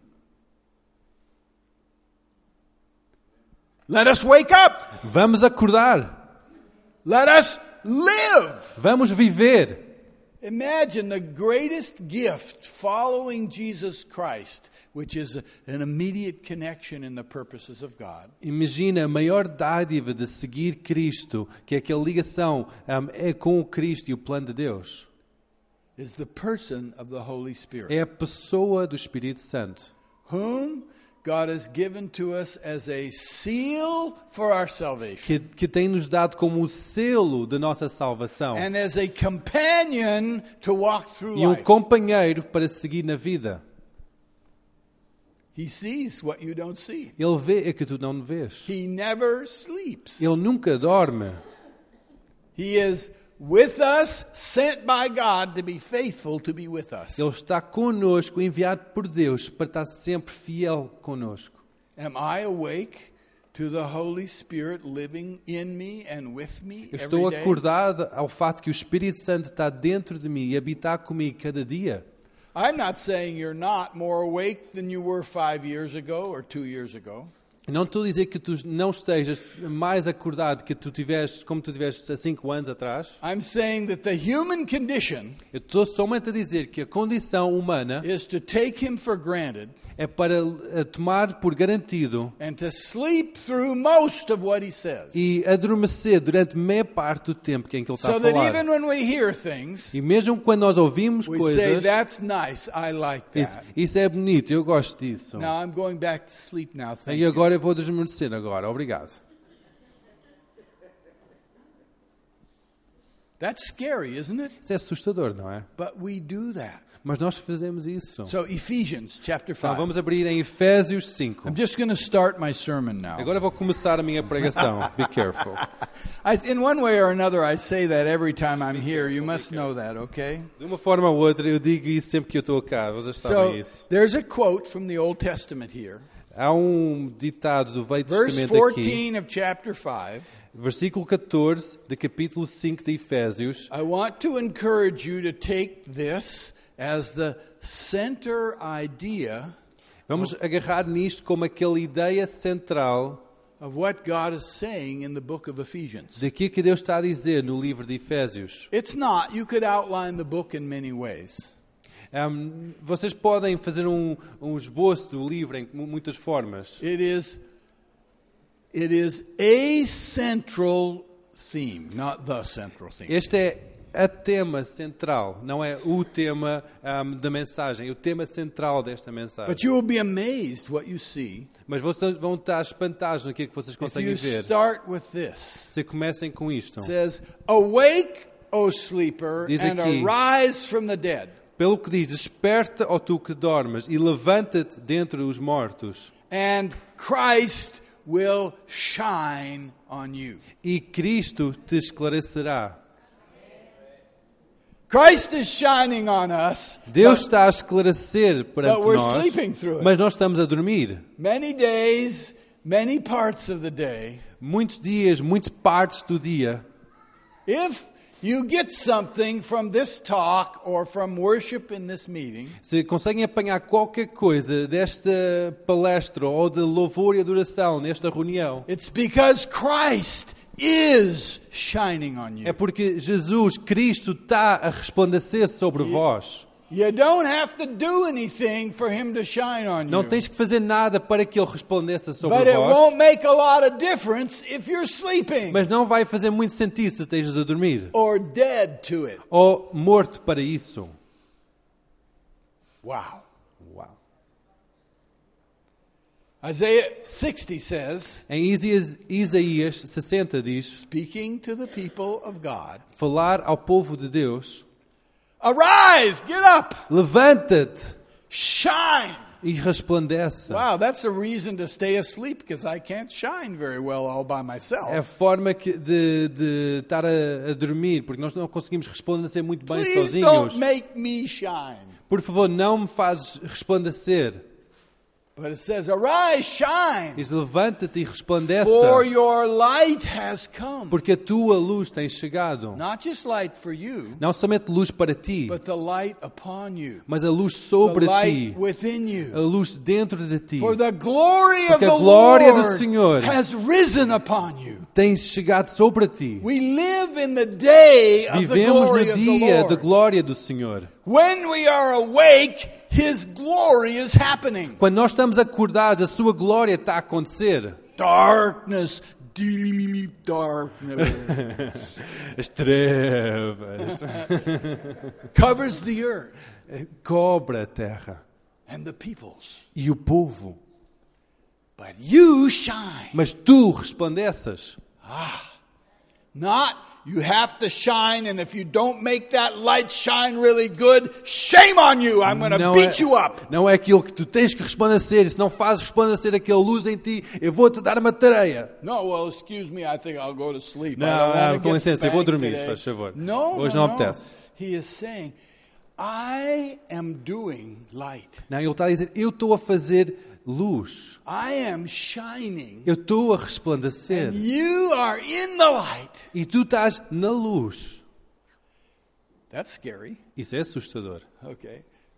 Let us wake up. Vamos acordar. Let us live. Vamos viver. Imagine the greatest gift following Jesus Christ, which is an immediate connection in the purposes of God. Imagina a maior dádiva de seguir Cristo, que é aquela ligação é com o Cristo e o plano de Deus. Is the person of the Holy Spirit, É a pessoa do Espírito Santo, whom God has given to us as a seal for our salvation que tem nos dado como o selo da nossa salvação and as a companion to walk through e um life. companheiro para seguir na vida. He sees what you don't see. Ele vê o que tu não vês. He never sleeps. Ele nunca dorme. He is with us, sent by God to be faithful to be with us. Ele está conosco, enviado por Deus para estar sempre fiel conosco. Am I awake to the Holy Spirit living in me and with me Eu estou every day? acordado ao fato que o Espírito Santo está dentro de mim e habitar comigo cada dia. I'm not saying you're not more awake than you were 5 years ago or 2 years ago. Não estou a dizer que tu não estejas mais acordado que tu tiveste, como tu tiveste há 5 anos atrás. I'm saying that the human condition Eu estou somente a dizer que a condição humana is to take him for granted é para tomar por garantido and to sleep through most of what he says. e adormecer durante meia parte do tempo que em que ele está So a that falar. even when we hear things, E mesmo quando nós ouvimos we say, coisas, that's nice, I like that. isso é bonito, eu gosto disso. Now I'm going back to sleep now. Thank E you. agora eu vou desmerecer agora, obrigado. That's scary, isn't it? Isso é assustador, não é? But we do that. Mas nós fazemos isso. So Ephesians chapter Então 5. vamos abrir em Efésios 5. I'm just going to start my sermon now. Agora vou começar a minha pregação. Be careful. In one way or another, I say that every time I'm here. You must know that, okay? De uma forma ou outra, eu digo isso sempre que eu estou cá. Vocês sabem So isso. there's a quote from the Old Testament here. Há um ditado do Velho Verse Testamento aqui, 14 of chapter 5. versículo 14 de capítulo 5 de Efésios. I want to encourage you to take this as the center idea Vamos agarrar nisto como aquela ideia central of what God is saying in the book of Ephesians. daquilo que Deus está a dizer no livro de Efésios. It's not. You could outline the book in many ways. Vocês podem fazer um esboço do livro em muitas formas. It is a central theme, not the central theme. Este é a tema central, não é o tema da mensagem, é o tema central desta mensagem. But you will be amazed what you see Mas vocês vão estar espantados no que é que vocês if conseguem you ver. start with this. Se comecem com isto. It says, "Awake, O sleeper, Diz and aqui. arise from the dead." Pelo que diz, desperta, ó tu que dormes, e levanta-te dentre os mortos, And Christ will shine on you. e Cristo te esclarecerá. Christ is shining on us. Deus está a esclarecer perante But we're nós, sleeping through it. mas nós estamos a dormir. Many days, many parts of the day. Muitos dias, muitas partes do dia. If you get something from this talk or from worship in this meeting, Se conseguem apanhar qualquer coisa desta palestra ou de louvor e adoração nesta reunião, it's because Christ is shining on you. é porque Jesus, Cristo, está a resplandecer sobre vós. You don't have to do anything for him to shine on Não you. tens que fazer nada para que Ele resplandeça But sobre it vós. won't make a lot of difference if you're sleeping Mas não vai fazer muito sentido se estejas a dormir. or dead to it. Ou morto para isso. Wow. Uau. Isaiah 60 says, Em Isaías 60 diz, speaking to the people of God, falar ao povo de Deus, arise, get up, levanta-te shine. e resplandece. Wow, that's a reason to stay asleep because I can't shine very well all by myself. É a forma de estar a dormir, porque nós não conseguimos resplandecer muito bem Please sozinhos. don't make me shine. Por favor, não me fazes resplandecer. But it says, arise, shine, Diz, levanta-te e resplandece, for your light has come. porque a tua luz tem chegado. Not just light for you, Não somente luz para ti, but the light upon you, mas a luz the sobre light ti, within a you. luz dentro de ti. For the glory of Porque the a glória do Lord Senhor has risen upon you. Tem chegado sobre ti. We live in the day of the Vivemos glory no of the dia da Lord. glória do Senhor. When we are awake, His glory is happening. Quando nós estamos acordados, a sua glória está a acontecer. Darkness, darkness As trevas covers the earth cobre a terra and the peoples. e o povo. But you shine. Mas tu resplandeces. Not you have to shine, and if you don't make that light shine really good, shame on you. I'm going to beat you up. Não é aquilo que tu tens que resplandecer. E se não fazes resplandecer aquela luz em ti, eu vou-te dar uma tareia. No, well, excuse me, I think I'll go to sleep. I Não, don't want to com get licença, eu vou spanked dormir, today. faz favor. No, Hoje no, não no. apetece. He is saying, I am doing light. Não, ele está a dizer, eu estou a fazer luz. I am shining. Eu estou a resplandecer. And you are in the light. E tu estás na luz. That's scary. Isso é assustador. Okay.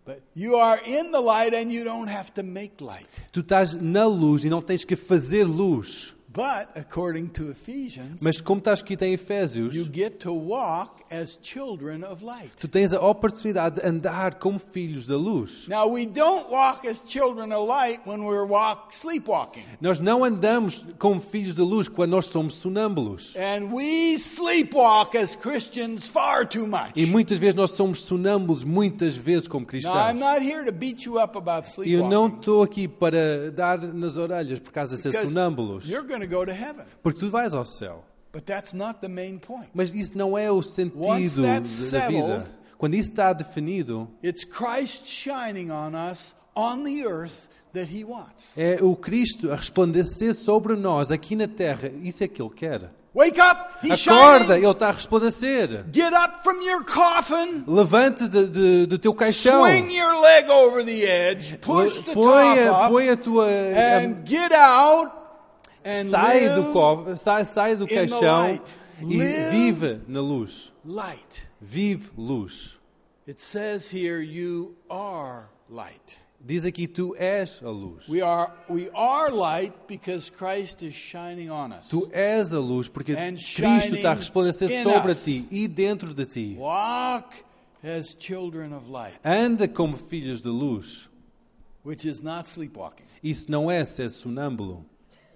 But you are in the light and you don't have to make light. Tu estás na luz e não tens que fazer luz. But according to Ephesians, Mas como está escrito em Efésios, you get to walk as children of light. tu tens a oportunidade de andar como filhos da luz. Now we don't walk as children of light when we're sleepwalking. Nós não andamos como filhos da luz quando nós somos sonâmbulos. And we sleepwalk as Christians far too much. E muitas vezes nós somos sonâmbulos, muitas vezes como Now I'm cristãos. not here to beat you up about E eu não sleepwalking. estou aqui para dar nas orelhas por causa de ser Because sonâmbulos. you're going to go to heaven. Porque tu vais ao céu. But that's not the main point. Mas isso não é o Once sentido that's da vida. settled, Quando isso está definido, It's Christ shining on us on the earth that He wants. é o Cristo a resplandecer sobre nós aqui na terra. Isso é que Ele quer. Wake up! He's Acorda, shining! Ele está a resplandecer. Get up from your coffin! Levante do teu caixão. Swing your leg over the edge! Push the top Põe up! a tua... And get out! And sai live do copo, sai do in the caixão light. e Live vive na luz. light. Vive luz. It says here, you are light. Diz aqui, tu és a luz. We are light because Christ is shining on us. Tu és a luz porque And Cristo está a resplandecer shining in sobre us. ti e dentro de ti. Walk as children of light, Anda como filhos de luz. which is not sleepwalking. Isso não é ser sonâmbulo.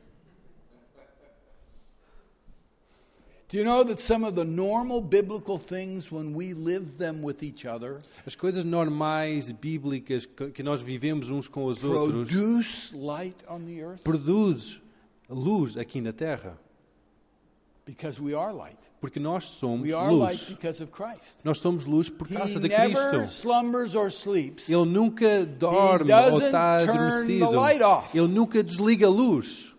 Do you know that some of the normal biblical things, when we live them with each other, As coisas normais, bíblicas, que nós vivemos uns com os outros, produce light on the earth? produz luz aqui na terra. Because we are light. Porque nós somos We are light luz. because of Christ. Nós somos luz por He causa de never Cristo. slumbers or sleeps. Ele nunca dorme doesn't ou está turn adormecido. the light off. Ele nunca desliga a luz.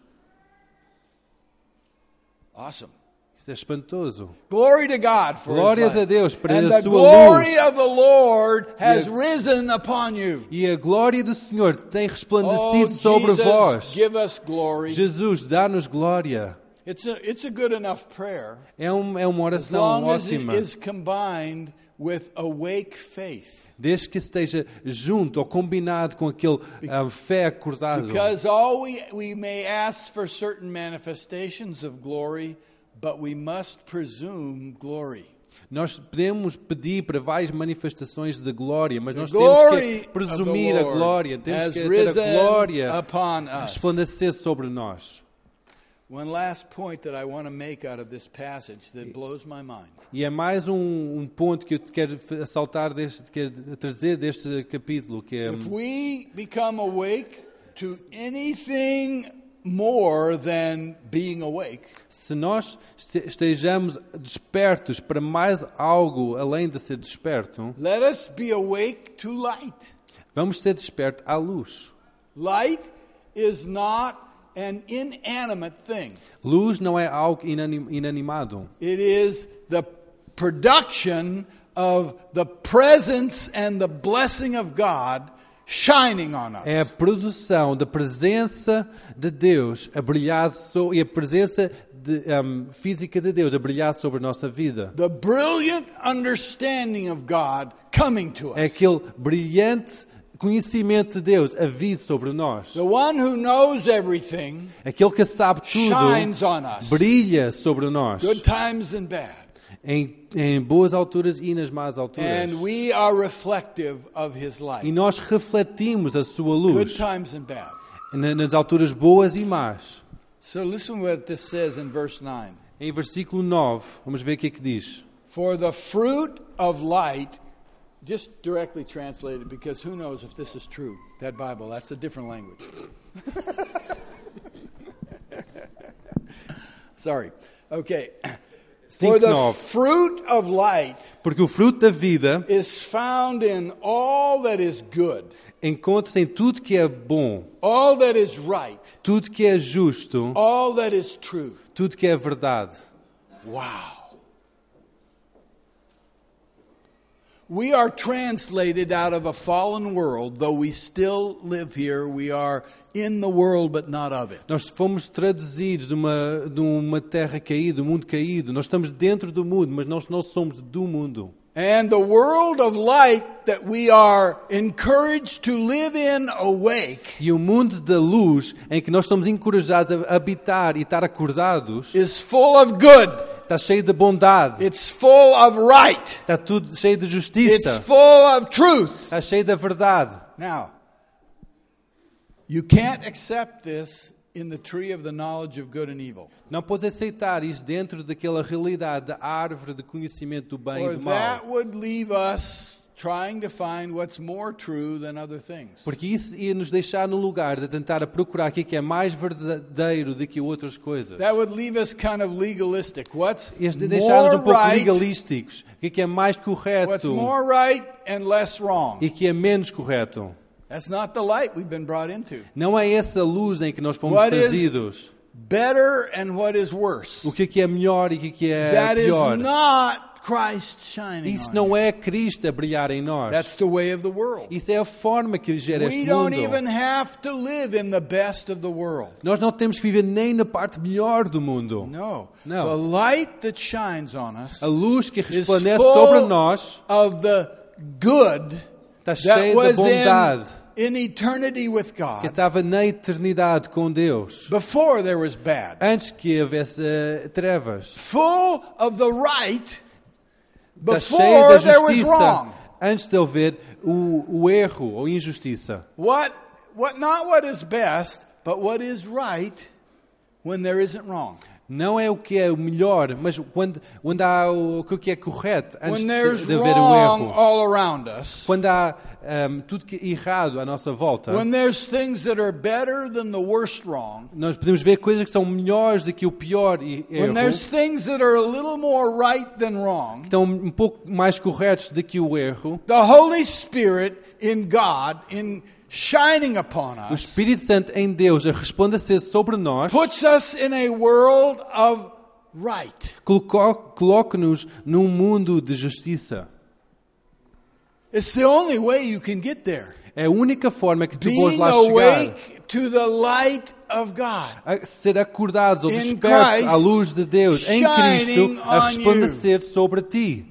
Awesome. Isso é espantoso. Glory to God for Glórias His light. a Deus por And a the sua glory luz. of the Lord has E a- risen upon you. E a glória do Senhor tem Oh, resplandecido sobre Jesus, vós. give us glory. Jesus, dá-nos glória. It's a good enough prayer É uma as oração long as it ótima. is combined with awake faith. Desde que esteja junto ou combinado com aquele fé acordado. Because all we may ask for certain manifestations of glory, but we must presume glory. Nós podemos pedir para várias manifestações de glória, mas nós The temos glory que presumir of a the Lord glória. Temos has que ter risen a glória upon us. resplandecer sobre nós. One last point that I want to make out of this passage that blows my mind. E é mais um ponto que eu quero assaltar, quero trazer deste capítulo, que é... If we become awake to anything more than being awake, Se nós estejamos despertos para mais algo além de ser desperto, let us be awake to light. vamos ser despertos à luz. Light is not an inanimate thing. Luz não é algo inanimado. It is the production of the presence and the blessing of God shining on us. É a produção da presença de Deus a brilhar e a presença física de Deus a brilhar sobre a nossa vida. The brilliant understanding of God coming to É us. aquele brilhante conhecimento de Deus a vir sobre nós. The one who knows everything Aquele que sabe tudo shines on us. brilha sobre nós. Good times and bad. Em boas alturas e nas más alturas. And we are reflective of His E light. nós refletimos a sua Good luz times and bad. nas alturas boas e más. So listen what this says in verse 9. Em versículo 9, vamos ver o que é que diz. For the fruit of light, just directly translated, because who knows if this is true, that Bible, that's a different language. Sorry. Okay. For the 5:9. fruit of light Porque o fruto da vida is found in all that is good, encontra-se em tudo que é bom, all that is right, tudo que é justo, all that is true. tudo que é verdade. Wow. We are translated out of a fallen world, though we still live here. We are in the world, but not of it. Nós fomos traduzidos de uma terra caída, um mundo caído. Nós estamos dentro do mundo, mas nós não somos do mundo. And the world of light that we are encouraged to live in awake E o mundo da luz, em que nós estamos encorajados a habitar e estar acordados, is full of good. está cheio de bondade, It's full of right. está tudo cheio de It's justiça, full of truth. está cheio da verdade. Now, you can't accept this in the tree of the knowledge of good and evil. Não pode aceitar isso dentro daquela realidade da árvore de conhecimento do bem e Or do mal. that would leave us trying to find what's more true than other things. Porque isso ia nos deixar no lugar de tentar procurar aquilo que é mais verdadeiro do que outras coisas. That would leave us kind of legalistic. What's Ia deixar-nos more um pouco right, legalísticos. O que é mais what's correto more right and less wrong. e que é menos correto. That's not the light we've been brought into. Não é essa luz em que nós fomos What is trazidos. better and what is worse. O que é melhor e o que é That is pior. not Christ shining Isso on não you. é Cristo a brilhar em nós. That's the way of the world. Isso é a forma que gera We este don't mundo. even have to live in the best of the world. Nós não temos que viver nem na parte melhor do mundo. No. No. The light that shines on us A luz que is resplandece sobre full nós of the good está that cheia de was bondade, in eternity with que God estava na eternidade com Deus, before there was bad. antes que houvesse trevas. Full of the right Está cheia da before there was justiça, wrong. antes de haver o erro ou injustiça. Not what is best, but what is right when there isn't wrong. Não é o que é o melhor, mas quando há o que é correto, antes When there's de haver o wrong erro. all around us. Quando há tudo que é errado à nossa volta, When there's things that are better than the worst wrong. nós podemos ver coisas que são melhores do que o pior erro, When there's things that are a little more right than wrong. que estão um pouco mais corretos do que o erro. The Holy Spirit in God, in shining upon O us, Espírito Santo em Deus a resplandecer sobre nós, puts us in a world of right. coloca-nos num mundo de justiça. It's the only way you can get there. É a única forma que tu podes Being lá chegar. awake to the light of God. A ser acordados ou In despertos Christ, à luz de Deus em Cristo shining a on resplandecer sobre ti.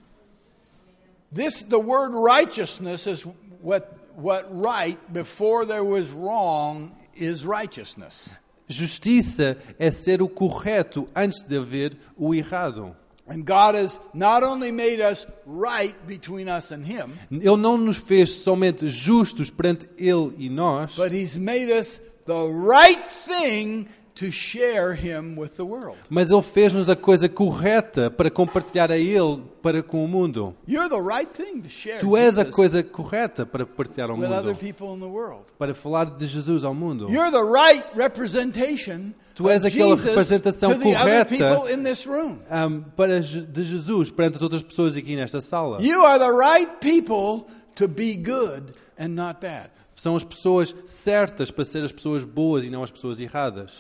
The word righteousness is what right before there was wrong is righteousness. Justiça é ser o correto antes de haver o errado. And God has not only made us right between us and Him, Ele não nos fez somente justos perante Ele e nós, but He's made us the right thing to share Him with the world. mas Ele fez-nos a coisa correta para compartilhar a Ele para com o mundo. You're the right thing to share Tu és a Jesus coisa correta para partilhar ao with other mundo, people in the world. para falar de Jesus ao mundo. You're the right representation Tu és of aquela Jesus representação to the other correta people in this room. De Jesus perante as outras pessoas aqui nesta sala. You are the right people to be good and not bad. São as pessoas certas para ser as pessoas boas e não as pessoas erradas.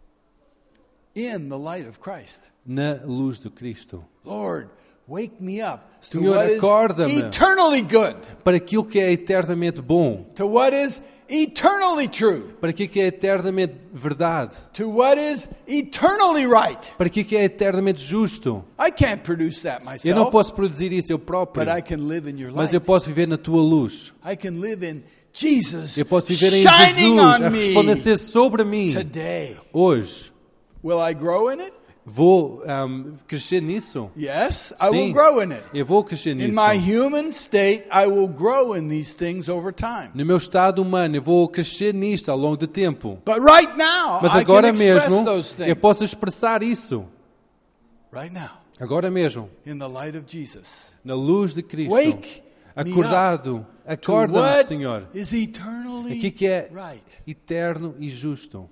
In the light of Christ. Na luz do Cristo. Lord, wake me up to Senhor, what is acorda-me eternally good, para aquilo que é eternamente bom, to what is eternally true, para aquilo que é eternamente verdade, to what is eternally right. para aquilo que é eternamente justo. I can't produce that Eu não myself, posso produzir isso eu próprio, but I can live in your mas light. eu posso viver na tua luz. I can live in Jesus Eu posso viver em shining Jesus on a me resplandecer sobre mim today. hoje. Will I grow in it? Vou crescer nisso? Yes, I will Sim, grow in it. eu vou crescer In nisso. my human state, I will grow in these things over time. No meu estado humano, eu vou crescer nisto ao longo do tempo. But right now, Mas I can agora express mesmo, those things. eu posso expressar isso. Right now, Agora mesmo, in the light of Jesus. na luz de Cristo. Wake Acordado. to Acorda-me, what Senhor. is eternally Aqui que é right. eterno e justo.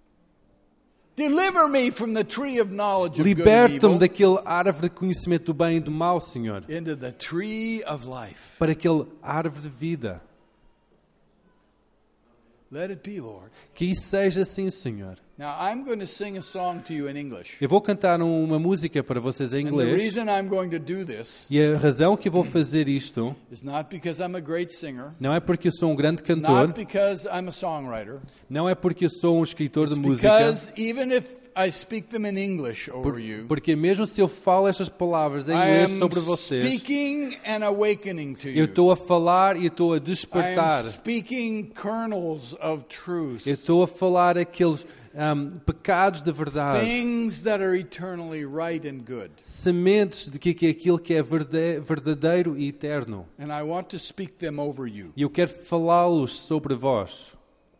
Deliver me from the tree of knowledge of good and Liberta-me evil daquele árvore de conhecimento do bem e do mal, Senhor. into the tree of life. Para aquele árvore de vida. Let it be, Lord. Que isso seja assim, Senhor. Now, I'm going to sing a song to you in English. Eu vou cantar uma música para vocês em And the inglês. reason I'm going to do this E a razão que eu vou fazer isto is not because I'm a great singer, não é porque eu sou um grande cantor, not because I'm a songwriter, não é porque eu sou um escritor de música, because even if I speak them in English over you, Porque mesmo se eu falo estas palavras em I inglês am sobre vocês, speaking and awakening to eu you. estou a falar e estou a I despertar. am speaking kernels of truth. Eu estou a falar aqueles pecados de verdade. Things that are eternally right and good. Sementes de que é aquilo que é verdadeiro e eterno. And I want to speak them over you. E eu quero falá-los sobre vós.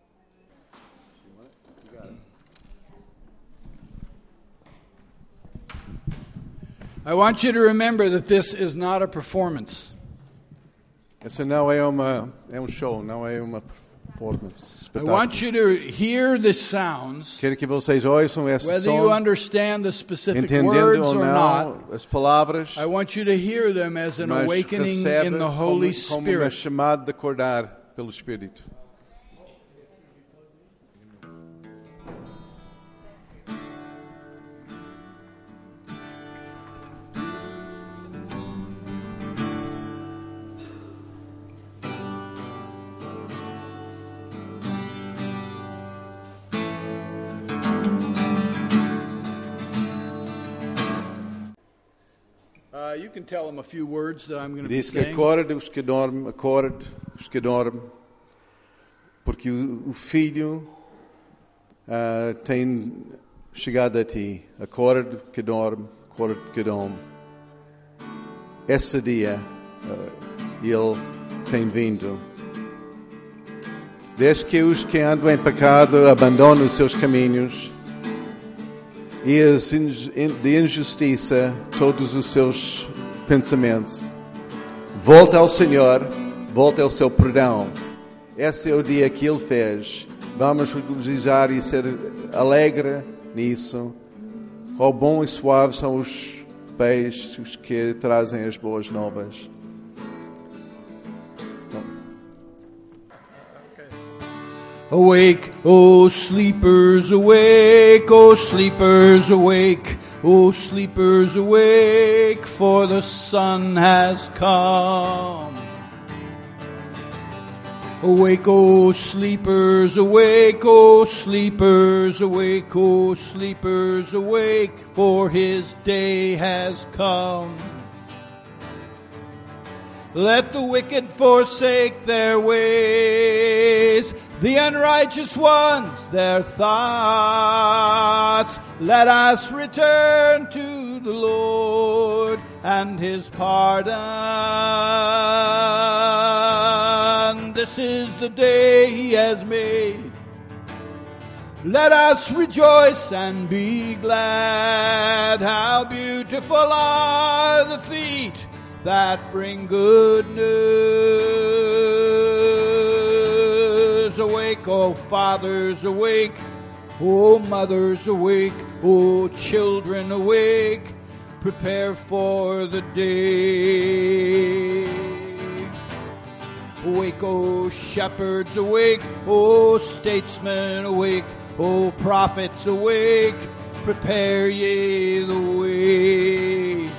I want you to remember that this is not a performance. Essa não é um show, não é uma performance. I Espetáculo. want you to hear the sounds, Quero que vocês ouçam esse whether som, you understand the specific entendendo words ou or not. não as palavras, I want you to hear them as an mas awakening recebe in the Holy como uma Spirit. chamada de acordar pelo Espírito. You can tell them a few words that I'm going to be Diz que saying. acorde os que dormem, porque o Filho tem chegado a ti. Acorde que dorme, acorde que dorme. Esse dia Ele tem vindo. Desde que os que andam em pecado abandonam os seus caminhos e de injustiça todos os seus pensamentos. Volta ao Senhor, volta ao seu perdão. Esse é o dia que Ele fez. Vamos regozijar e ser alegre nisso. Quão bom e suave são os pés os que trazem as boas novas. Awake, O sleepers, awake, O sleepers, awake, O sleepers, awake, for the sun has come. Awake, O sleepers, awake, O sleepers, awake, O sleepers, awake, for his day has come. Let the wicked forsake their ways, the unrighteous ones their thoughts. Let us return to the Lord and his pardon. This is the day he has made. Let us rejoice and be glad. How beautiful are the feet that bring good news. Awake, O fathers, awake, O mothers, awake, O children, awake, prepare for the day. Awake, O shepherds, awake, O statesmen, awake, O prophets, awake, prepare ye the way.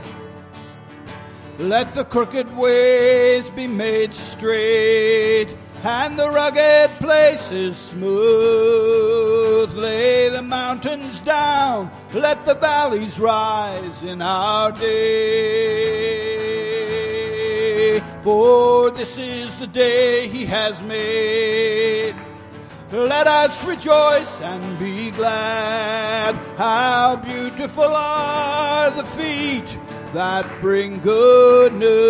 Let the crooked ways be made straight, and the rugged places smooth. Lay the mountains down, let the valleys rise in our day. For this is the day he has made. Let us rejoice and be glad. How beautiful are the feet that bring good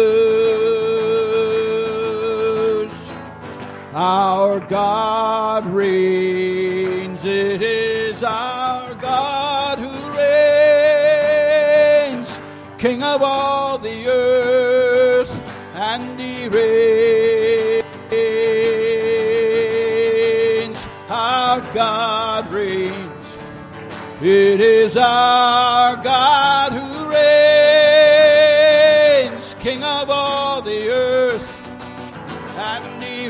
news. Our God reigns. It is our God who reigns, King of all the earth, and he reigns. Our God reigns. It is our God who reigns, King of all the earth, and he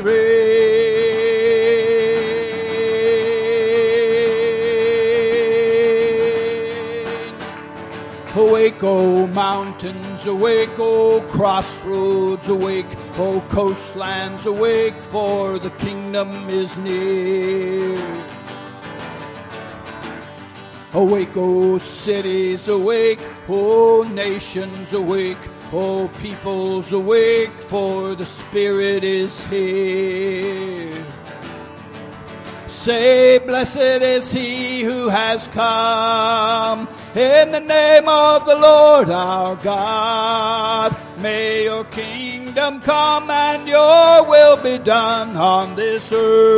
reigns. Awake, O mountains, awake, O crossroads, awake, O coastlands, awake, for the kingdom is near. Awake, O cities, awake, O nations, awake, O peoples, awake, for the Spirit is here. Say, blessed is he who has come in the name of the Lord our God. May your kingdom come and your will be done on this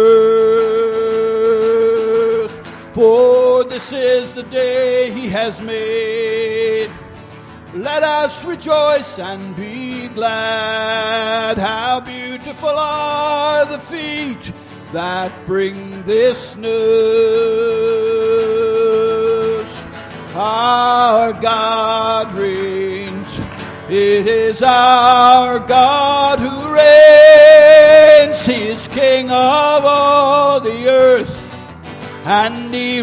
earth. For this is the day he has made. Let us rejoice and be glad. How beautiful are the feet that bring this news. Our God reigns. It is our God who reigns. He is King of all the earth, and he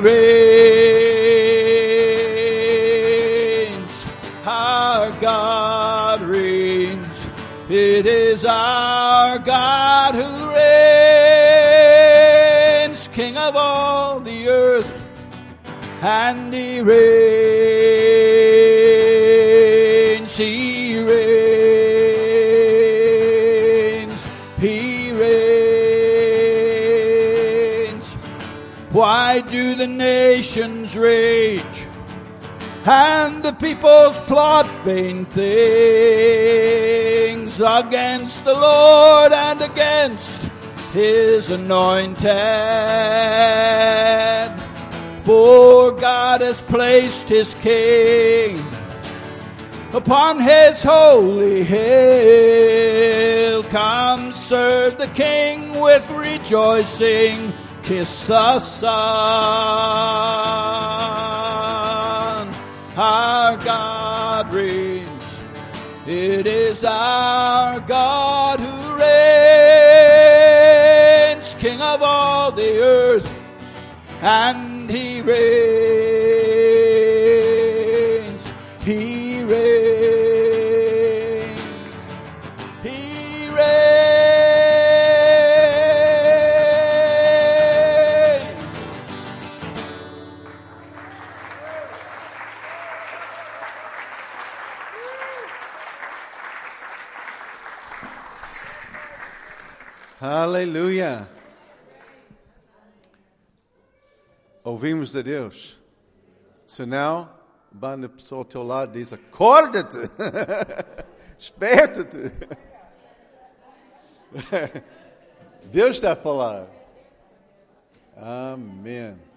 reigns. Our God reigns. It is our God who reigns, King of all the earth, and he reigns. He reigns. He reigns. Why do the nations rage and the peoples plot vain things against the Lord and against his anointed? For God has placed his king upon his holy hill. Come serve the king with rejoicing. Kiss the Son. Our God reigns. It is our God who reigns, King of all the earth, and he reigns. He reigns. He reigns. Aleluia. Ouvimos de Deus. Se não, banda pessoa ao teu lado diz: acorda-te, esperta-te. Deus está a falar. Amém.